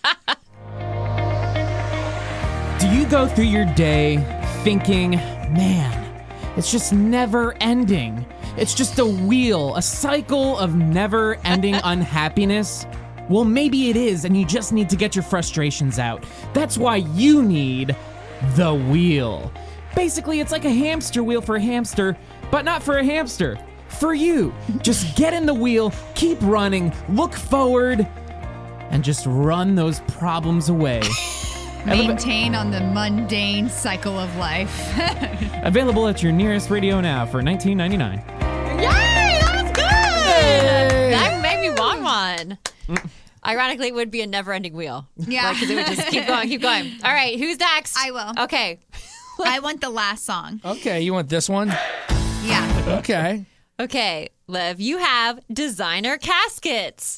Do you go through your day thinking, man, it's just never ending? It's just a wheel, a cycle of never ending unhappiness? Well, maybe it is, and you just need to get your frustrations out. That's why you need the wheel. Basically, it's like a hamster wheel for a hamster, but not for a hamster. For you. Just get in the wheel, keep running, look forward, and just run those problems away. maintain on the mundane cycle of life. Available at your nearest radio now for $19.99. Yay! That was good! That made me want one. Ironically, it would be a never-ending wheel. Yeah. Because it would just keep going. All right, who's next? I will. Okay. I want the last song. Okay, you want this one? Yeah. Okay. Okay, Liv, you have designer caskets.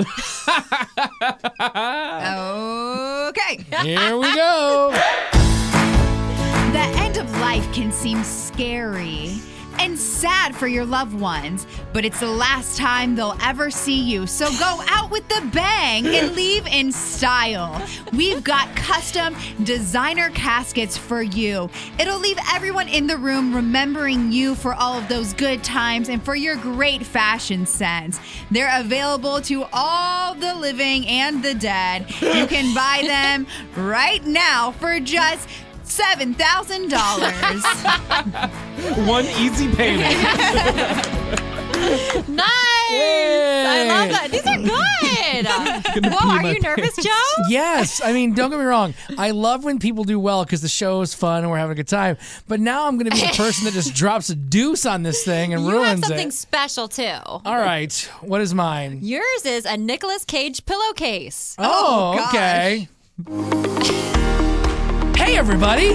Okay. Here we go. The end of life can seem scary and sad for your loved ones, but it's the last time they'll ever see you. So go out with the bang and leave in style. We've got custom designer caskets for you. It'll leave everyone in the room remembering you for all of those good times and for your great fashion sense. They're available to all the living and the dead. You can buy them right now for just $7,000. One easy payment. Nice! I love that. These are good. Whoa, are you nervous, Joe? Yes. I mean, don't get me wrong. I love when people do well because the show is fun and we're having a good time. But now I'm going to be the person that just drops a deuce on this thing and You ruins have something it. special, too. All right. What is mine? Yours is a Nicolas Cage pillowcase. Oh, okay. Hey, everybody.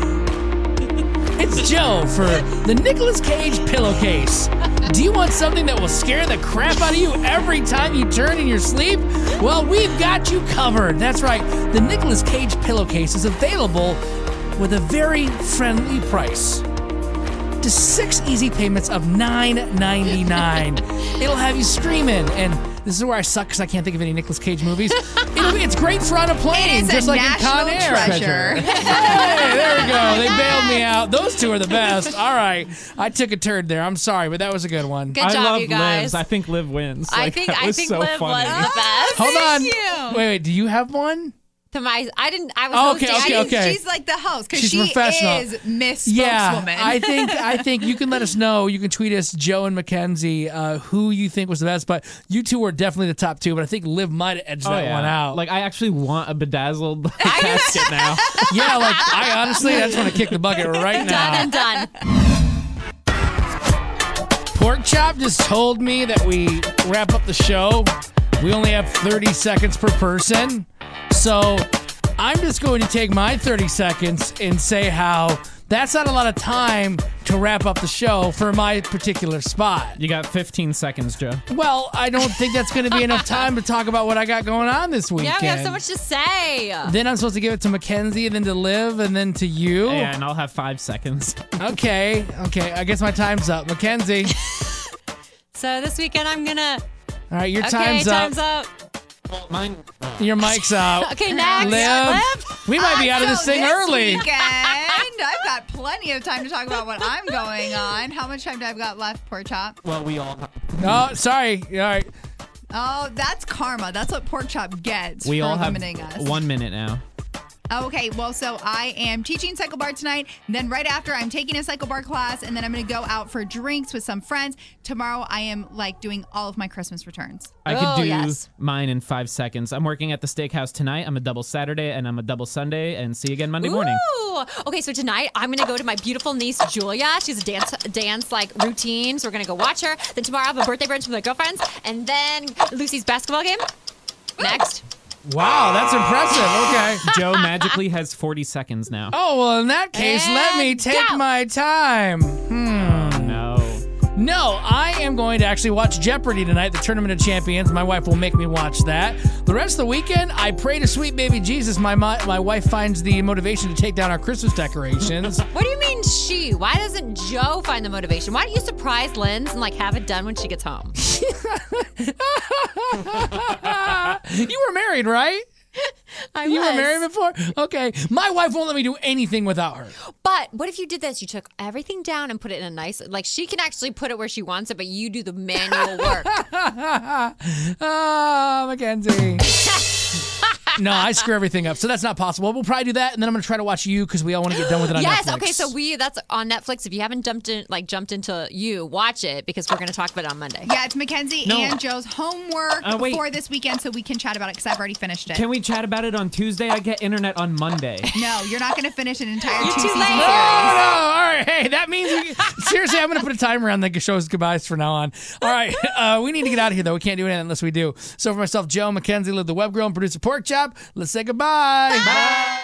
It's Joe for the Nicolas Cage pillowcase. Do you want something that will scare the crap out of you every time you turn in your sleep? Well, we've got you covered. That's right. The Nicolas Cage pillowcase is available with a very friendly price. Just 6 easy payments of $9.99. It'll have you screaming, and this is where I suck because I can't think of any Nicolas Cage movies. It's great for on a plane, It is just a like in Con national Air. treasure. Hey, there we go. They bailed me out. Those two are the best. All right, I took a turd there. I'm sorry, but that was a good one. Good job, I love you guys. Liv's. I think Liv wins. I Like, think that was so Liv funny. was the best. Hold on. you. Wait. Do you have one? I was Oh, okay, hosting. okay. She's like the host because She's she professional. is Miss Yeah, Spokeswoman. I think you can let us know. You can tweet us, Joe and Mackenzie, who you think was the best. But you two were definitely the top two. But I think Liv might have edged that one out. Like, I actually want a bedazzled casket now. Yeah, like I honestly, I just want to kick the bucket right now. Done and done. Pork Chop just told me that we wrap up the show. We only have 30 seconds per person. So I'm just going to take my 30 seconds and say how that's not a lot of time to wrap up the show for my particular spot. You got 15 seconds, Joe. Well, I don't think that's going to be enough time to talk about what I got going on this weekend. Yeah, we have so much to say. Then I'm supposed to give it to Mackenzie, and then to Liv, and then to you. Yeah, and I'll have 5 seconds. Okay. I guess my time's up. Mackenzie. So this weekend I'm gonna. All right, your Okay, time's up. Mine. Your mic's out. Okay, next. Liv, we might be out of this thing early. Weekend, I've got plenty of time to talk about what I'm going on. How much time do I got left, Pork Chop? Well, we all. Oh, sorry. All right. Oh, that's karma. That's what Pork Chop gets We for all have eliminating us. 1 minute now. Okay, well, so I am teaching Cycle Bar tonight. Then right after, I'm taking a Cycle Bar class, and then I'm going to go out for drinks with some friends. Tomorrow, I am like doing all of my Christmas returns. I could do mine in 5 seconds. I'm working at the steakhouse tonight. I'm a double Saturday and I'm a double Sunday. And see you again Monday morning. Ooh. Okay, so tonight I'm gonna go to my beautiful niece Julia. She's a dance like routine, so we're gonna go watch her. Then tomorrow I have a birthday brunch with my girlfriends, and then Lucy's basketball game. Next. Wow, that's impressive. Okay. Joe magically has 40 seconds now. Oh, well, in that case, let me take my time. No, I am going to actually watch Jeopardy tonight, the Tournament of Champions. My wife will make me watch that. The rest of the weekend, I pray to sweet baby Jesus my wife finds the motivation to take down our Christmas decorations. What do you mean she? Why doesn't Joe find the motivation? Why don't you surprise Linz and like have it done when she gets home? You were married, right? You were married before? Okay. My wife won't let me do anything without her. But what if you did this? You took everything down and put it in a nice, like she can actually put it where she wants it, but you do the manual work. Oh, Mackenzie. No, I screw everything up, so that's not possible. We'll probably do that, and then I'm going to try to watch You because we all want to get done with it on yes, Netflix. okay, so that's on Netflix. If you haven't jumped into You, watch it because we're going to talk about it on Monday. Yeah, it's Mackenzie and Joe's homework wait. for this weekend, so we can chat about it because I've already finished it. Can we chat about it on Tuesday? I get internet on Monday. No, you're not going to finish an entire You're too two-season late. series. Oh, all right. Hey, that means seriously, I'm going to put a timer on the show's goodbyes from now on. All right. We need to get out of here, though. We can't do anything unless we do. So for myself, Joe, Mackenzie, Liv the Web Girl, and producer Pork Chop, let's say goodbye. Bye.